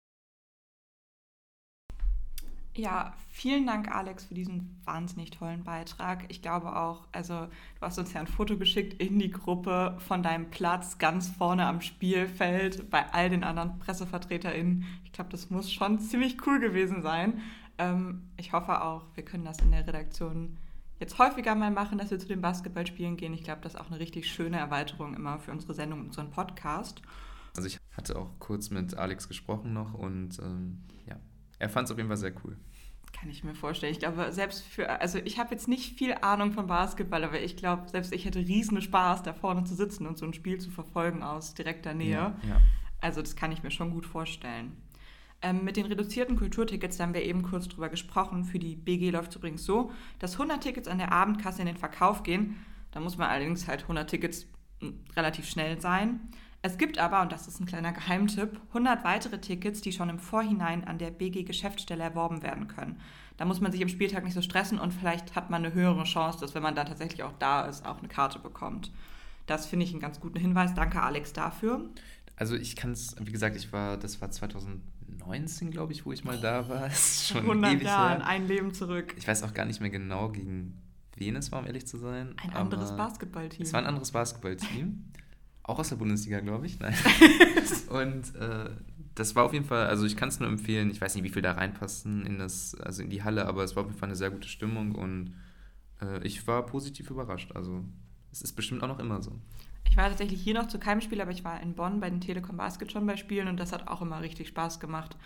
Ja, vielen Dank, Alex, für diesen wahnsinnig tollen Beitrag. Ich glaube auch, also du hast uns ja ein Foto geschickt in die Gruppe von deinem Platz ganz vorne am Spielfeld bei all den anderen PressevertreterInnen. Ich glaube, das muss schon ziemlich cool gewesen sein. Ähm, ich hoffe auch, wir können das in der Redaktion jetzt häufiger mal machen, dass wir zu den Basketballspielen gehen. Ich glaube, das ist auch eine richtig schöne Erweiterung immer für unsere Sendung und unseren Podcast. Also ich hatte auch kurz mit Alex gesprochen noch und ähm, ja, er fand es auf jeden Fall sehr cool. Kann ich mir vorstellen. Ich glaube, selbst für, also ich habe jetzt nicht viel Ahnung von Basketball, aber ich glaube, selbst ich hätte riesen Spaß, da vorne zu sitzen und so ein Spiel zu verfolgen aus direkter Nähe. Ja, ja. Also das kann ich mir schon gut vorstellen. Ähm, mit den reduzierten Kulturtickets, da haben wir eben kurz drüber gesprochen. Für die B G läuft es übrigens so, dass hundert Tickets an der Abendkasse in den Verkauf gehen. Da muss man allerdings halt hundert Tickets relativ schnell sein. Es gibt aber, und das ist ein kleiner Geheimtipp, hundert weitere Tickets, die schon im Vorhinein an der B G-Geschäftsstelle erworben werden können. Da muss man sich am Spieltag nicht so stressen und vielleicht hat man eine höhere Chance, dass wenn man dann tatsächlich auch da ist, auch eine Karte bekommt. Das finde ich einen ganz guten Hinweis. Danke, Alex, dafür. Also ich kann es, wie gesagt, ich war, das war zweitausendneunzehn, glaube ich, wo ich mal da war. Das ist schon hundert Jahre, ein Leben zurück. Ich weiß auch gar nicht mehr genau, gegen wen es war, um ehrlich zu sein. Ein anderes Basketballteam. Es war ein anderes Basketballteam. Auch aus der Bundesliga, glaube ich. Nein. Und äh, das war auf jeden Fall, also ich kann es nur empfehlen, ich weiß nicht, wie viel da reinpassen in das, also in die Halle, aber es war auf jeden Fall eine sehr gute Stimmung und äh, ich war positiv überrascht. Also es ist bestimmt auch noch immer so. Ich war tatsächlich hier noch zu keinem Spiel, aber ich war in Bonn bei den Telekom Basket schon bei Spielen und das hat auch immer richtig Spaß gemacht.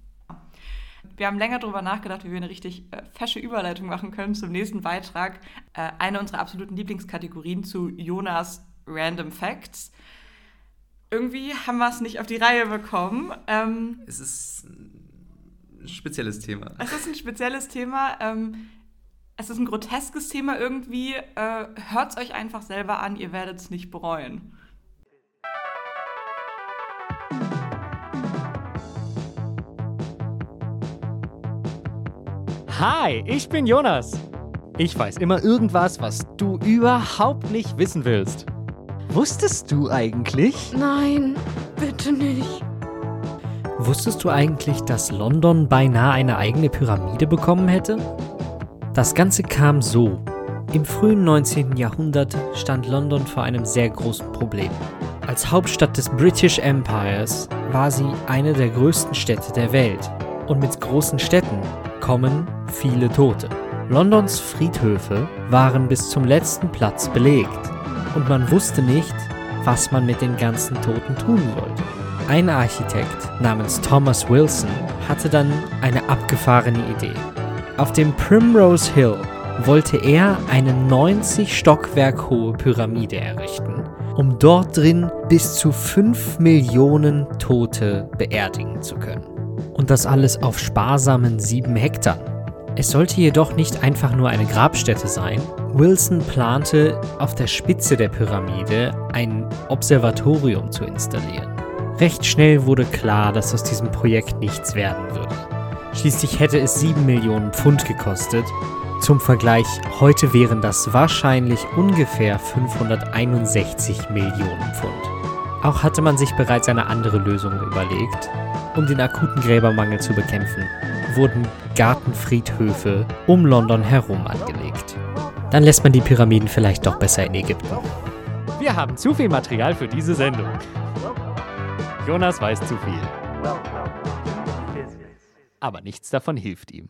Wir haben länger darüber nachgedacht, wie wir eine richtig äh, fesche Überleitung machen können zum nächsten Beitrag. Äh, eine unserer absoluten Lieblingskategorien zu Jonas Random Facts. Irgendwie haben wir es nicht auf die Reihe bekommen. Ähm, es ist ein spezielles Thema. Es ist ein spezielles Thema. Ähm, es ist ein groteskes Thema irgendwie. Äh, hört es euch einfach selber an, ihr werdet es nicht bereuen. Hi, ich bin Jonas. Ich weiß immer irgendwas, was du überhaupt nicht wissen willst. Wusstest du eigentlich? Nein, bitte nicht. Wusstest du eigentlich, dass London beinahe eine eigene Pyramide bekommen hätte? Das Ganze kam so. Im frühen neunzehnten Jahrhundert stand London vor einem sehr großen Problem. Als Hauptstadt des British Empires war sie eine der größten Städte der Welt. Und mit großen Städten kommen viele Tote. Londons Friedhöfe waren bis zum letzten Platz belegt. Und man wusste nicht, was man mit den ganzen Toten tun sollte. Ein Architekt namens Thomas Wilson hatte dann eine abgefahrene Idee. Auf dem Primrose Hill wollte er eine neunzig Stockwerk hohe Pyramide errichten, um dort drin bis zu fünf Millionen Tote beerdigen zu können. Und das alles auf sparsamen sieben Hektar. Es sollte jedoch nicht einfach nur eine Grabstätte sein. Wilson plante, auf der Spitze der Pyramide ein Observatorium zu installieren. Recht schnell wurde klar, dass aus diesem Projekt nichts werden würde. Schließlich hätte es sieben Millionen Pfund gekostet. Zum Vergleich, heute wären das wahrscheinlich ungefähr fünfhunderteinundsechzig Millionen Pfund. Auch hatte man sich bereits eine andere Lösung überlegt. Um den akuten Gräbermangel zu bekämpfen, wurden Gartenfriedhöfe um London herum angelegt. Dann lässt man die Pyramiden vielleicht doch besser in Ägypten. Wir haben zu viel Material für diese Sendung. Jonas weiß zu viel. Aber nichts davon hilft ihm.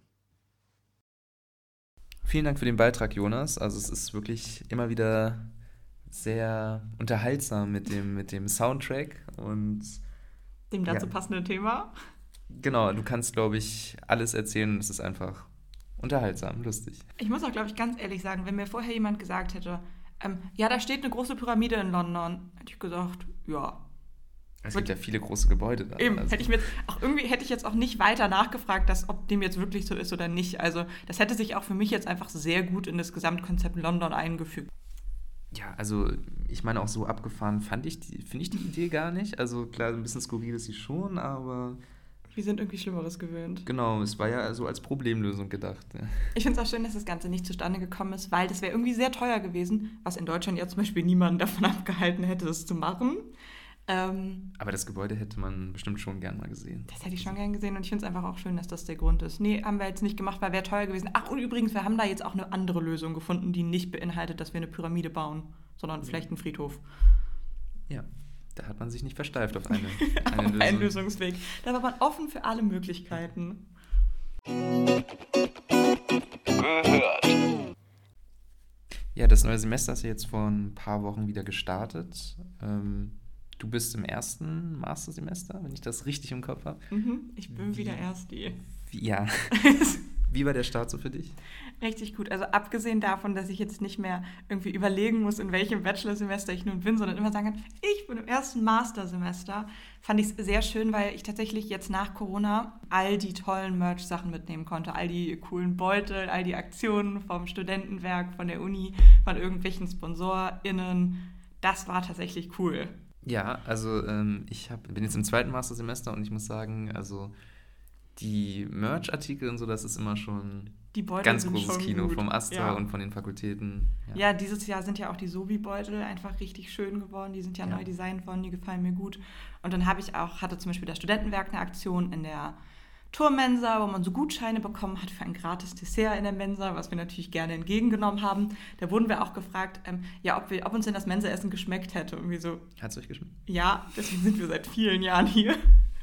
Vielen Dank für den Beitrag, Jonas. Also es ist wirklich immer wieder sehr unterhaltsam mit dem, mit dem Soundtrack und dem dazu ja. passenden Thema. Genau, du kannst, glaube ich, alles erzählen. Es ist einfach unterhaltsam, lustig. Ich muss auch, glaube ich, ganz ehrlich sagen, wenn mir vorher jemand gesagt hätte, ähm, ja, da steht eine große Pyramide in London, hätte ich gesagt, ja. Es gibt ja viele große Gebäude da. Eben, also. hätte ich mir jetzt auch irgendwie hätte ich jetzt auch nicht weiter nachgefragt, dass, ob dem jetzt wirklich so ist oder nicht. Also das hätte sich auch für mich jetzt einfach sehr gut in das Gesamtkonzept London eingefügt. Ja, also ich meine auch so abgefahren fand ich die, finde ich die Idee gar nicht. Also klar, ein bisschen skurril ist sie schon, aber wir sind irgendwie Schlimmeres gewöhnt. Genau, es war ja so als Problemlösung gedacht. Ja. Ich finde es auch schön, dass das Ganze nicht zustande gekommen ist, weil das wäre irgendwie sehr teuer gewesen, was in Deutschland ja zum Beispiel niemanden davon abgehalten hätte, das zu machen. Ähm, Aber das Gebäude hätte man bestimmt schon gern mal gesehen. Das hätte ich schon gern gesehen und ich finde es einfach auch schön, dass das der Grund ist. Nee, haben wir jetzt nicht gemacht, weil wäre teuer gewesen. Ach, und übrigens, wir haben da jetzt auch eine andere Lösung gefunden, die nicht beinhaltet, dass wir eine Pyramide bauen, sondern mhm. vielleicht einen Friedhof. Ja, da hat man sich nicht versteift auf eine, eine auf Lösung. einen Lösungsweg. Da war man offen für alle Möglichkeiten. Ja, das neue Semester ist ja jetzt vor ein paar Wochen wieder gestartet. Ähm, Du bist im ersten Mastersemester, wenn ich das richtig im Kopf habe. Mhm, ich bin wie, wieder Ersti. Wie, ja. Wie war der Start so für dich? Richtig gut. Also abgesehen davon, dass ich jetzt nicht mehr irgendwie überlegen muss, in welchem Bachelorsemester ich nun bin, sondern immer sagen kann, ich bin im ersten Mastersemester, fand ich es sehr schön, weil ich tatsächlich jetzt nach Corona all die tollen Merch-Sachen mitnehmen konnte. All die coolen Beutel, all die Aktionen vom Studentenwerk, von der Uni, von irgendwelchen SponsorInnen. Das war tatsächlich cool. Ja, also ähm, ich hab, bin jetzt im zweiten Mastersemester und ich muss sagen, also die Merch-Artikel und so, das ist immer schon die Beutel ganz sind großes schon Kino gut. Vom Astra ja. und von den Fakultäten. Ja. ja, dieses Jahr sind ja auch die Sobi-Beutel einfach richtig schön geworden. Die sind ja, ja. neu designt worden, die gefallen mir gut. Und dann habe ich auch, hatte zum Beispiel das Studentenwerk eine Aktion in der Turmmensa, wo man so Gutscheine bekommen hat für ein gratis Dessert in der Mensa, was wir natürlich gerne entgegengenommen haben. Da wurden wir auch gefragt, ähm, ja, ob, wir, ob uns denn das Mensaessen geschmeckt hätte. Und wir so, hat es euch geschmeckt? Ja, deswegen sind wir seit vielen Jahren hier.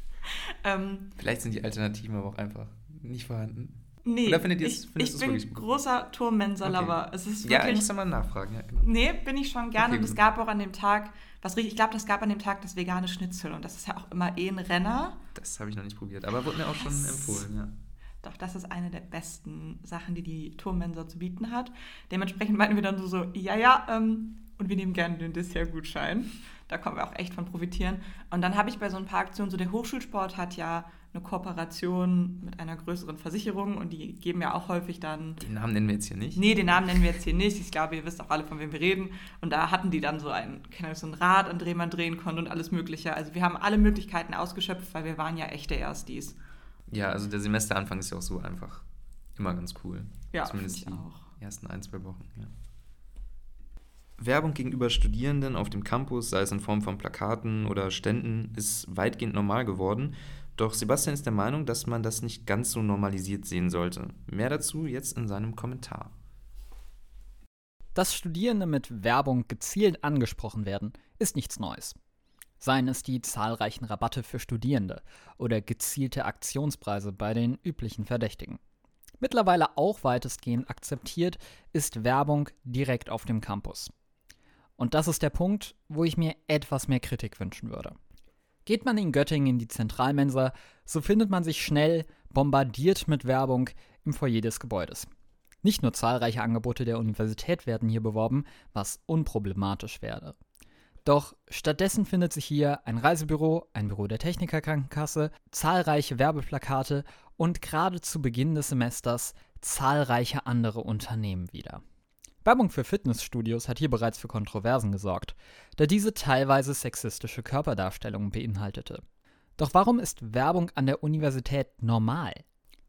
ähm, Vielleicht sind die Alternativen aber auch einfach nicht vorhanden. Nee, Oder findet ich, ich bin wirklich großer Turmmensa-Lover. Okay. Es ist wirklich, ja, ich muss da mal nachfragen. Ja, genau. Nee, bin ich schon gerne. Okay, und es gab auch an dem Tag, was ich glaube, das gab an dem Tag das vegane Schnitzel. Und das ist ja auch immer eh ein Renner. Das habe ich noch nicht probiert, aber wurde mir auch schon das, empfohlen. Ja. Doch, das ist eine der besten Sachen, die die Turmmensa zu bieten hat. Dementsprechend meinten wir dann so, so ja, ja, ähm, und wir nehmen gerne den Dessertgutschein. Da können wir auch echt von profitieren. Und dann habe ich bei so ein paar Aktionen, so der Hochschulsport hat ja eine Kooperation mit einer größeren Versicherung und die geben ja auch häufig dann... Den Namen nennen wir jetzt hier nicht. Nee, den Namen nennen wir jetzt hier nicht. Ich glaube, ihr wisst auch alle, von wem wir reden. Und da hatten die dann so ein, so ein Rad, an dem man drehen konnte und alles Mögliche. Also wir haben alle Möglichkeiten ausgeschöpft, weil wir waren ja echte Erstis. Ja, also der Semesteranfang ist ja auch so einfach immer ganz cool. Ja, zumindest die auch. ersten ein, zwei Wochen. Ja. Werbung gegenüber Studierenden auf dem Campus, sei es in Form von Plakaten oder Ständen, ist weitgehend normal geworden. Doch Sebastian ist der Meinung, dass man das nicht ganz so normalisiert sehen sollte. Mehr dazu jetzt in seinem Kommentar. Dass Studierende mit Werbung gezielt angesprochen werden, ist nichts Neues. Seien es die zahlreichen Rabatte für Studierende oder gezielte Aktionspreise bei den üblichen Verdächtigen. Mittlerweile auch weitestgehend akzeptiert ist Werbung direkt auf dem Campus. Und das ist der Punkt, wo ich mir etwas mehr Kritik wünschen würde. Geht man in Göttingen in die Zentralmensa, so findet man sich schnell bombardiert mit Werbung im Foyer des Gebäudes. Nicht nur zahlreiche Angebote der Universität werden hier beworben, was unproblematisch wäre. Doch stattdessen findet sich hier ein Reisebüro, ein Büro der Technikerkrankenkasse, zahlreiche Werbeplakate und gerade zu Beginn des Semesters zahlreiche andere Unternehmen wieder. Werbung für Fitnessstudios hat hier bereits für Kontroversen gesorgt, da diese teilweise sexistische Körperdarstellungen beinhaltete. Doch warum ist Werbung an der Universität normal?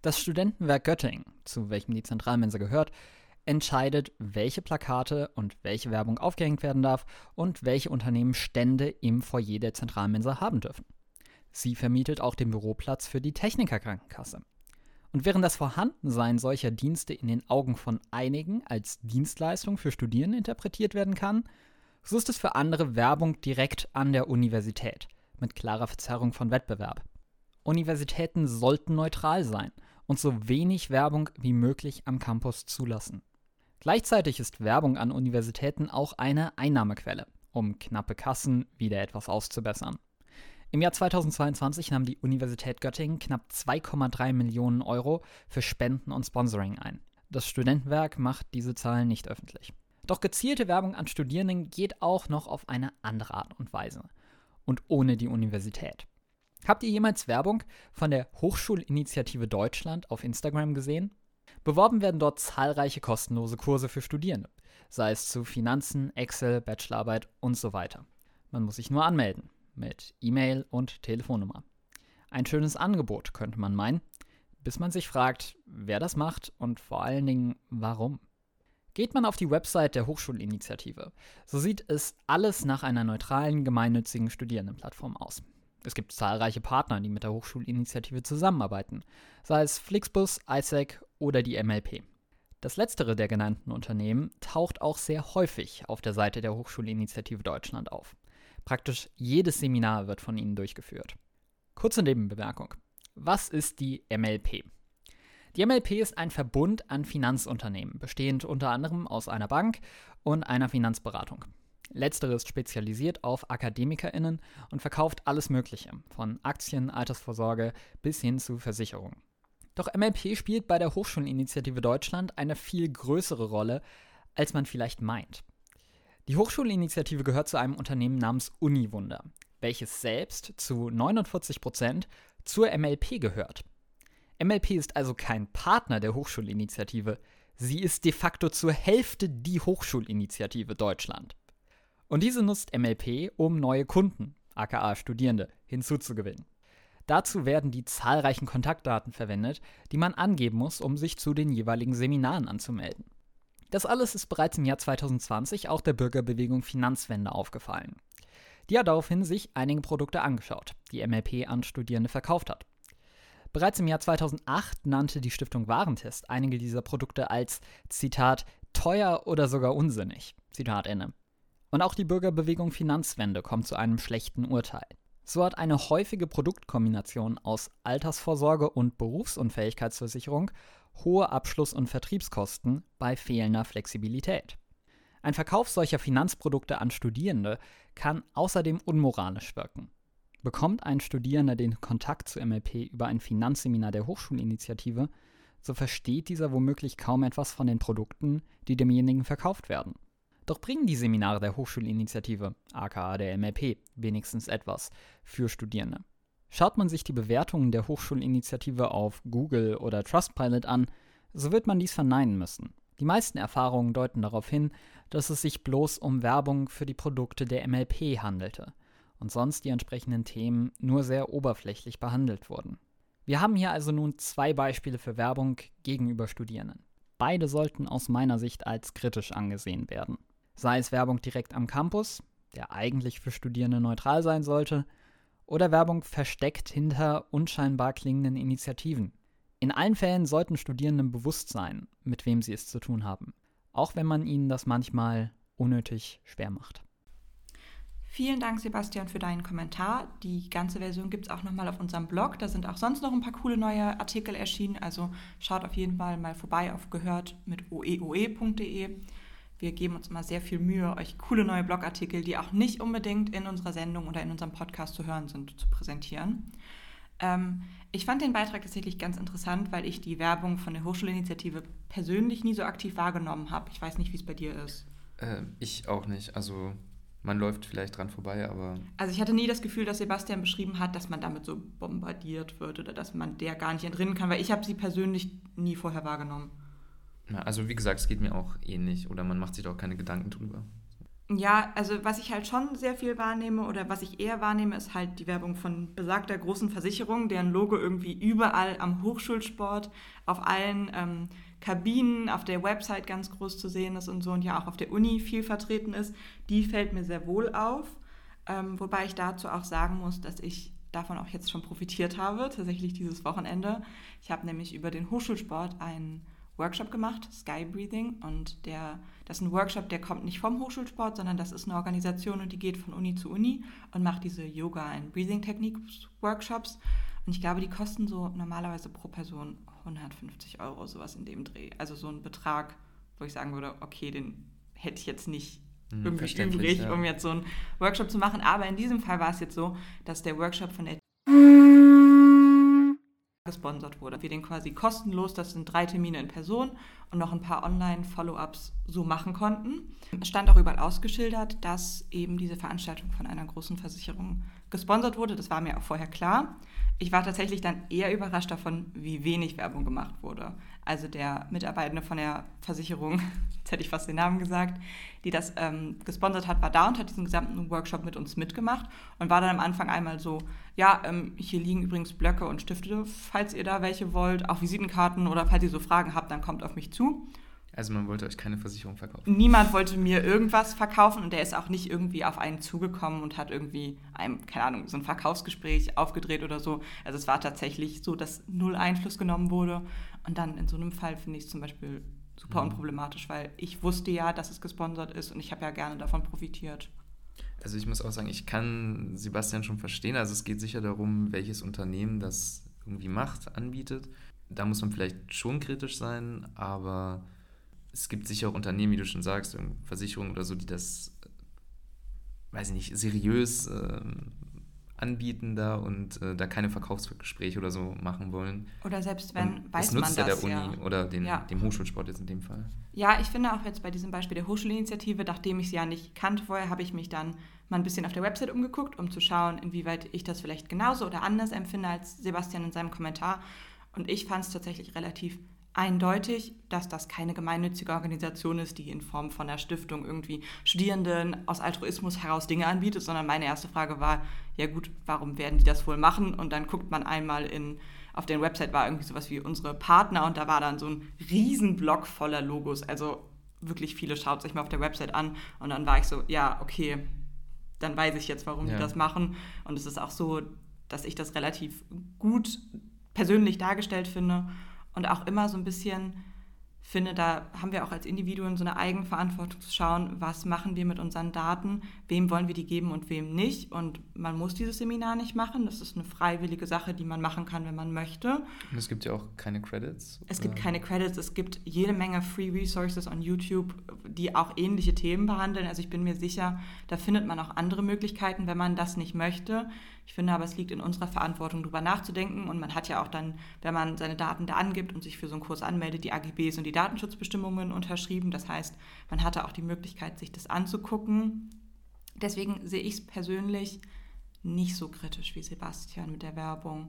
Das Studentenwerk Göttingen, zu welchem die Zentralmensa gehört, entscheidet, welche Plakate und welche Werbung aufgehängt werden darf und welche Unternehmen Stände im Foyer der Zentralmensa haben dürfen. Sie vermietet auch den Büroplatz für die Technikerkrankenkasse. Und während das Vorhandensein solcher Dienste in den Augen von einigen als Dienstleistung für Studierende interpretiert werden kann, so ist es für andere Werbung direkt an der Universität, mit klarer Verzerrung von Wettbewerb. Universitäten sollten neutral sein und so wenig Werbung wie möglich am Campus zulassen. Gleichzeitig ist Werbung an Universitäten auch eine Einnahmequelle, um knappe Kassen wieder etwas auszubessern. Im Jahr zweitausendzweiundzwanzig nahm die Universität Göttingen knapp zwei Komma drei Millionen Euro für Spenden und Sponsoring ein. Das Studentenwerk macht diese Zahlen nicht öffentlich. Doch gezielte Werbung an Studierenden geht auch noch auf eine andere Art und Weise. Und ohne die Universität. Habt ihr jemals Werbung von der Hochschulinitiative Deutschland auf Instagram gesehen? Beworben werden dort zahlreiche kostenlose Kurse für Studierende, sei es zu Finanzen, Excel, Bachelorarbeit und so weiter. Man muss sich nur anmelden, mit E-Mail und Telefonnummer. Ein schönes Angebot, könnte man meinen, bis man sich fragt, wer das macht und vor allen Dingen, warum. Geht man auf die Website der Hochschulinitiative, so sieht es alles nach einer neutralen, gemeinnützigen Studierendenplattform aus. Es gibt zahlreiche Partner, die mit der Hochschulinitiative zusammenarbeiten, sei es Flixbus, I S E C oder die M L P. Das letztere der genannten Unternehmen taucht auch sehr häufig auf der Seite der Hochschulinitiative Deutschland auf. Praktisch jedes Seminar wird von ihnen durchgeführt. Kurze Nebenbemerkung. Was ist die M L P? Die M L P ist ein Verbund an Finanzunternehmen, bestehend unter anderem aus einer Bank und einer Finanzberatung. Letztere ist spezialisiert auf AkademikerInnen und verkauft alles Mögliche, von Aktien, Altersvorsorge bis hin zu Versicherungen. Doch M L P spielt bei der Hochschulinitiative Deutschland eine viel größere Rolle, als man vielleicht meint. Die Hochschulinitiative gehört zu einem Unternehmen namens Uniwunder, welches selbst zu neunundvierzig Prozent zur M L P gehört. M L P ist also kein Partner der Hochschulinitiative, sie ist de facto zur Hälfte die Hochschulinitiative Deutschland. Und diese nutzt M L P, um neue Kunden, aka Studierende, hinzuzugewinnen. Dazu werden die zahlreichen Kontaktdaten verwendet, die man angeben muss, um sich zu den jeweiligen Seminaren anzumelden. Das alles ist bereits im Jahr zweitausendzwanzig auch der Bürgerbewegung Finanzwende aufgefallen. Die hat daraufhin sich einige Produkte angeschaut, die M L P an Studierende verkauft hat. Bereits im Jahr zweitausendacht nannte die Stiftung Warentest einige dieser Produkte als, Zitat, teuer oder sogar unsinnig, Zitat Ende. Und auch die Bürgerbewegung Finanzwende kommt zu einem schlechten Urteil. So hat eine häufige Produktkombination aus Altersvorsorge und Berufsunfähigkeitsversicherung hohe Abschluss- und Vertriebskosten bei fehlender Flexibilität. Ein Verkauf solcher Finanzprodukte an Studierende kann außerdem unmoralisch wirken. Bekommt ein Studierender den Kontakt zu M L P über ein Finanzseminar der Hochschulinitiative, so versteht dieser womöglich kaum etwas von den Produkten, die demjenigen verkauft werden. Doch bringen die Seminare der Hochschulinitiative, aka der M L P, wenigstens etwas für Studierende. Schaut man sich die Bewertungen der Hochschulinitiative auf Google oder Trustpilot an, so wird man dies verneinen müssen. Die meisten Erfahrungen deuten darauf hin, dass es sich bloß um Werbung für die Produkte der M L P handelte und sonst die entsprechenden Themen nur sehr oberflächlich behandelt wurden. Wir haben hier also nun zwei Beispiele für Werbung gegenüber Studierenden. Beide sollten aus meiner Sicht als kritisch angesehen werden. Sei es Werbung direkt am Campus, der eigentlich für Studierende neutral sein sollte, oder Werbung versteckt hinter unscheinbar klingenden Initiativen. In allen Fällen sollten Studierenden bewusst sein, mit wem sie es zu tun haben, auch wenn man ihnen das manchmal unnötig schwer macht. Vielen Dank, Sebastian, für deinen Kommentar. Die ganze Version gibt es auch nochmal auf unserem Blog. Da sind auch sonst noch ein paar coole neue Artikel erschienen. Also schaut auf jeden Fall mal vorbei auf gehört mit oeoe punkt de. Wir geben uns immer sehr viel Mühe, euch coole neue Blogartikel, die auch nicht unbedingt in unserer Sendung oder in unserem Podcast zu hören sind, zu präsentieren. Ähm, ich fand den Beitrag tatsächlich ganz interessant, weil ich die Werbung von der Hochschulinitiative persönlich nie so aktiv wahrgenommen habe. Ich weiß nicht, wie es bei dir ist. Äh, ich auch nicht. Also man läuft vielleicht dran vorbei, aber... Also ich hatte nie das Gefühl, dass Sebastian beschrieben hat, dass man damit so bombardiert wird oder dass man der gar nicht entrinnen kann, weil ich habe sie persönlich nie vorher wahrgenommen. Also wie gesagt, es geht mir auch ähnlich oder man macht sich da auch keine Gedanken drüber. Ja, also was ich halt schon sehr viel wahrnehme oder was ich eher wahrnehme, ist halt die Werbung von besagter großen Versicherung, deren Logo irgendwie überall am Hochschulsport, auf allen ähm, Kabinen, auf der Website ganz groß zu sehen ist und so und ja auch auf der Uni viel vertreten ist. Die fällt mir sehr wohl auf, ähm, wobei ich dazu auch sagen muss, dass ich davon auch jetzt schon profitiert habe, tatsächlich dieses Wochenende. Ich habe nämlich über den Hochschulsport einen Workshop gemacht, Sky Breathing, und der, das ist ein Workshop, der kommt nicht vom Hochschulsport, sondern das ist eine Organisation und die geht von Uni zu Uni und macht diese Yoga- und Breathing-Technik-Workshops und ich glaube, die kosten so normalerweise pro Person hundertfünfzig Euro, sowas in dem Dreh. Also so ein Betrag, wo ich sagen würde, okay, den hätte ich jetzt nicht hm, irgendwie übrig, ja. um jetzt so einen Workshop zu machen, aber in diesem Fall war es jetzt so, dass der Workshop von der gesponsert wurde. Wir den quasi kostenlos, das sind drei Termine in Person und noch ein paar Online-Follow-ups so machen konnten. Es stand auch überall ausgeschildert, dass eben diese Veranstaltung von einer großen Versicherung gesponsert wurde. Das war mir auch vorher klar. Ich war tatsächlich dann eher überrascht davon, wie wenig Werbung gemacht wurde. Also der Mitarbeitende von der Versicherung, jetzt hätte ich fast den Namen gesagt, die das ähm, gesponsert hat, war da und hat diesen gesamten Workshop mit uns mitgemacht und war dann am Anfang einmal so, ja, ähm, hier liegen übrigens Blöcke und Stifte, falls ihr da welche wollt, auch Visitenkarten oder falls ihr so Fragen habt, dann kommt auf mich zu. Also man wollte euch keine Versicherung verkaufen? Niemand wollte mir irgendwas verkaufen und der ist auch nicht irgendwie auf einen zugekommen und hat irgendwie einem, keine Ahnung, so ein Verkaufsgespräch aufgedreht oder so. Also es war tatsächlich so, dass null Einfluss genommen wurde und dann in so einem Fall finde ich es zum Beispiel super mhm. unproblematisch, weil ich wusste ja, dass es gesponsert ist und ich habe ja gerne davon profitiert. Also ich muss auch sagen, ich kann Sebastian schon verstehen. Also es geht sicher darum, welches Unternehmen das irgendwie macht, anbietet. Da muss man vielleicht schon kritisch sein, aber es gibt sicher auch Unternehmen, wie du schon sagst, Versicherungen oder so, die das, weiß ich nicht, seriös äh, anbieten da und äh, da keine Verkaufsgespräche oder so machen wollen. Oder selbst wenn, und weiß das nutzt man ja das der Uni ja. oder den, ja. dem Hochschulsport jetzt in dem Fall. Ja, ich finde auch jetzt bei diesem Beispiel der Hochschulinitiative, nachdem ich sie ja nicht kannte vorher, habe ich mich dann mal ein bisschen auf der Website umgeguckt, um zu schauen, inwieweit ich das vielleicht genauso oder anders empfinde als Sebastian in seinem Kommentar. Und ich fand es tatsächlich relativ eindeutig, dass das keine gemeinnützige Organisation ist, die in Form von einer Stiftung irgendwie Studierenden aus Altruismus heraus Dinge anbietet, sondern meine erste Frage war, ja gut, warum werden die das wohl machen? Und dann guckt man einmal in, auf der Website war irgendwie sowas wie unsere Partner und da war dann so ein Riesenblock voller Logos, also wirklich viele, schaut sich mal auf der Website an und dann war ich so, ja, okay, dann weiß ich jetzt, warum ja. die das machen und es ist auch so, dass ich das relativ gut persönlich dargestellt finde und auch immer so ein bisschen finde, da haben wir auch als Individuen so eine Eigenverantwortung zu schauen, was machen wir mit unseren Daten, wem wollen wir die geben und wem nicht. Und man muss dieses Seminar nicht machen. Das ist eine freiwillige Sache, die man machen kann, wenn man möchte. Und es gibt ja auch keine Credits? Es oder? gibt keine Credits. Es gibt jede Menge Free Resources on YouTube, die auch ähnliche Themen behandeln. Also ich bin mir sicher, da findet man auch andere Möglichkeiten, wenn man das nicht möchte. Ich finde aber, es liegt in unserer Verantwortung, darüber nachzudenken. Und man hat ja auch dann, wenn man seine Daten da angibt und sich für so einen Kurs anmeldet, die A G Bs und die Datenschutzbestimmungen unterschrieben. Das heißt, man hatte auch die Möglichkeit, sich das anzugucken. Deswegen sehe ich es persönlich nicht so kritisch wie Sebastian mit der Werbung.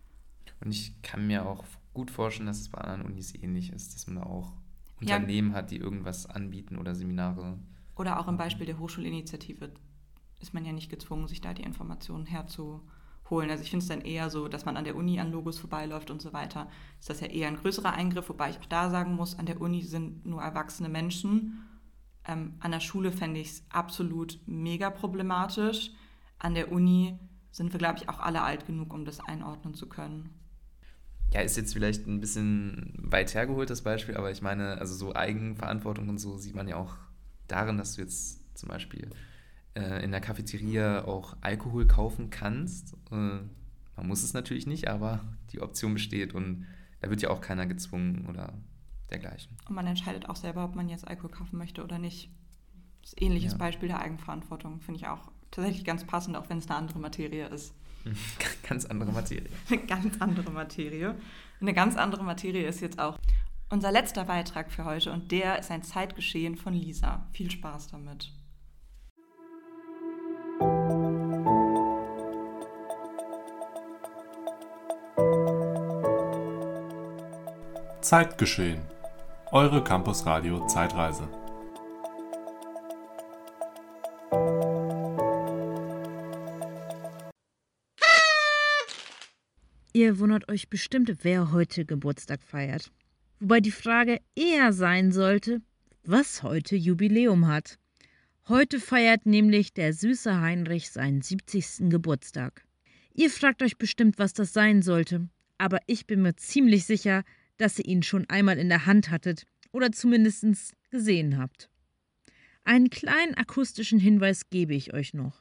Und ich kann mir auch gut vorstellen, dass es bei anderen Unis ähnlich ist, dass man da auch Unternehmen ja. hat, die irgendwas anbieten oder Seminare. Oder auch im Beispiel der Hochschulinitiative ist man ja nicht gezwungen, sich da die Informationen herzuholen. Also ich finde es dann eher so, dass man an der Uni an Logos vorbeiläuft und so weiter. Ist das ja eher ein größerer Eingriff, wobei ich auch da sagen muss, an der Uni sind nur erwachsene Menschen. Ähm, an der Schule fände ich es absolut mega problematisch. An der Uni sind wir, glaube ich, auch alle alt genug, um das einordnen zu können. Ja, ist jetzt vielleicht ein bisschen weit hergeholt, das Beispiel, aber ich meine, also so Eigenverantwortung und so sieht man ja auch darin, dass du jetzt zum Beispiel in der Cafeteria auch Alkohol kaufen kannst. Man muss es natürlich nicht, aber die Option besteht und da wird ja auch keiner gezwungen oder dergleichen. Und man entscheidet auch selber, ob man jetzt Alkohol kaufen möchte oder nicht. Das ist ein ähnliches ja. Beispiel der Eigenverantwortung, finde ich auch tatsächlich ganz passend, auch wenn es eine andere Materie ist. Ganz andere Materie. Eine ganz andere Materie. Eine ganz andere Materie ist jetzt auch unser letzter Beitrag für heute und der ist ein Zeitgeschehen von Lisa. Viel Spaß damit. Zeitgeschehen. Eure Campus Radio Zeitreise. wundert euch bestimmt, wer heute Geburtstag feiert. Wobei die Frage eher sein sollte, was heute Jubiläum hat. Heute feiert nämlich der süße Heinrich seinen siebzigsten Geburtstag. Ihr fragt euch bestimmt, was das sein sollte, aber ich bin mir ziemlich sicher, dass ihr ihn schon einmal in der Hand hattet oder zumindest gesehen habt. Einen kleinen akustischen Hinweis gebe ich euch noch.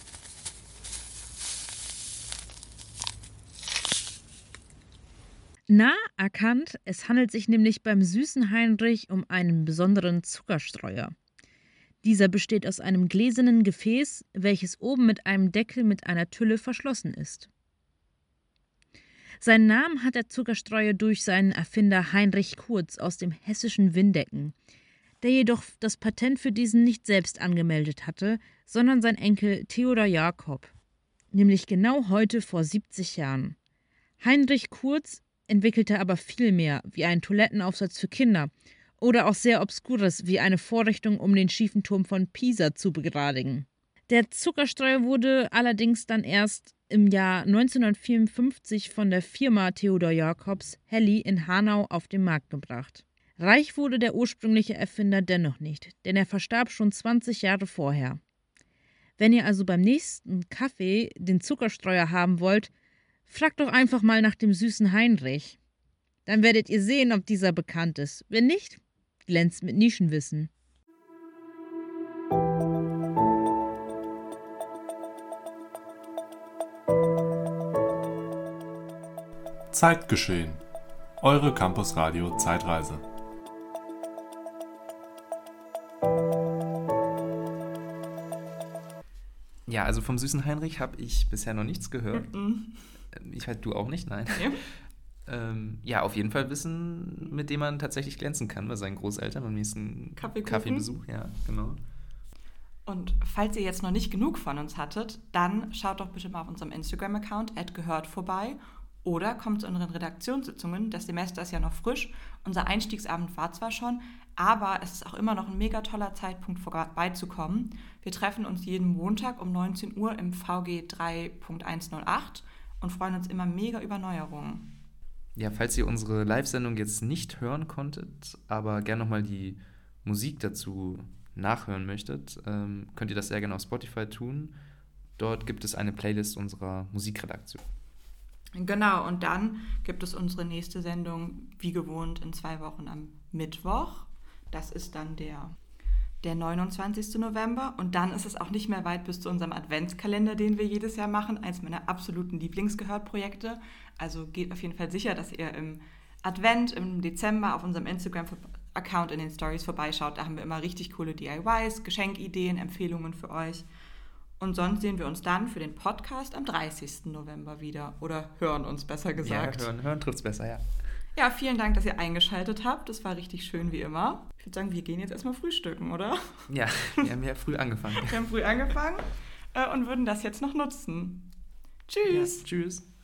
Na, erkannt, es handelt sich nämlich beim süßen Heinrich um einen besonderen Zuckerstreuer. Dieser besteht aus einem gläsernen Gefäß, welches oben mit einem Deckel mit einer Tülle verschlossen ist. Seinen Namen hat der Zuckerstreuer durch seinen Erfinder Heinrich Kurz aus dem hessischen Windecken, der jedoch das Patent für diesen nicht selbst angemeldet hatte, sondern sein Enkel Theodor Jakob, nämlich genau heute vor siebzig Jahren. Heinrich Kurz entwickelte aber viel mehr, wie einen Toilettenaufsatz für Kinder oder auch sehr Obskures, wie eine Vorrichtung, um den schiefen Turm von Pisa zu begradigen. Der Zuckerstreuer wurde allerdings dann erst im Jahr neunzehnhundertvierundfünfzig von der Firma Theodor Jacobs Helly in Hanau auf den Markt gebracht. Reich wurde der ursprüngliche Erfinder dennoch nicht, denn er verstarb schon zwanzig Jahre vorher. Wenn ihr also beim nächsten Kaffee den Zuckerstreuer haben wollt, fragt doch einfach mal nach dem süßen Heinrich. Dann werdet ihr sehen, ob dieser bekannt ist. Wenn nicht, glänzt mit Nischenwissen. Zeitgeschehen. Eure Campus-Radio Zeitreise. Ja, also vom süßen Heinrich habe ich bisher noch nichts gehört. Mhm. Ich halt, du auch nicht, nein. Ja. ähm, ja, auf jeden Fall Wissen, mit dem man tatsächlich glänzen kann bei seinen Großeltern beim nächsten Kaffeekuchen. Kaffeebesuch. Ja, genau. Und falls ihr jetzt noch nicht genug von uns hattet, dann schaut doch bitte mal auf unserem Instagram-Account at gehört vorbei oder kommt zu unseren Redaktionssitzungen. Das Semester ist ja noch frisch. Unser Einstiegsabend war zwar schon, aber es ist auch immer noch ein mega toller Zeitpunkt, vorbeizukommen. Wir treffen uns jeden Montag um neunzehn Uhr im V G drei Punkt hundertacht und freuen uns immer mega über Neuerungen. Ja, falls ihr unsere Live-Sendung jetzt nicht hören konntet, aber gerne nochmal die Musik dazu nachhören möchtet, ähm, könnt ihr das sehr gerne auf Spotify tun. Dort gibt es eine Playlist unserer Musikredaktion. Genau, und dann gibt es unsere nächste Sendung, wie gewohnt, in zwei Wochen am Mittwoch. Das ist dann der, der neunundzwanzigsten November. Und dann ist es auch nicht mehr weit bis zu unserem Adventskalender, den wir jedes Jahr machen. Eins meiner absoluten Lieblingsgehört-Projekte. Also geht auf jeden Fall sicher, dass ihr im Advent, im Dezember auf unserem Instagram-Account in den Stories vorbeischaut. Da haben wir immer richtig coole D I Ys, Geschenkideen, Empfehlungen für euch. Und sonst sehen wir uns dann für den Podcast am dreißigsten November wieder. Oder hören uns, besser gesagt. Ja, hören, hören trifft es besser, ja. Ja, vielen Dank, dass ihr eingeschaltet habt. Das war richtig schön wie immer. Ich würde sagen, wir gehen jetzt erstmal frühstücken, oder? Ja, wir haben ja früh angefangen. Wir haben früh angefangen äh, und würden das jetzt noch nutzen. Tschüss. Ja, tschüss.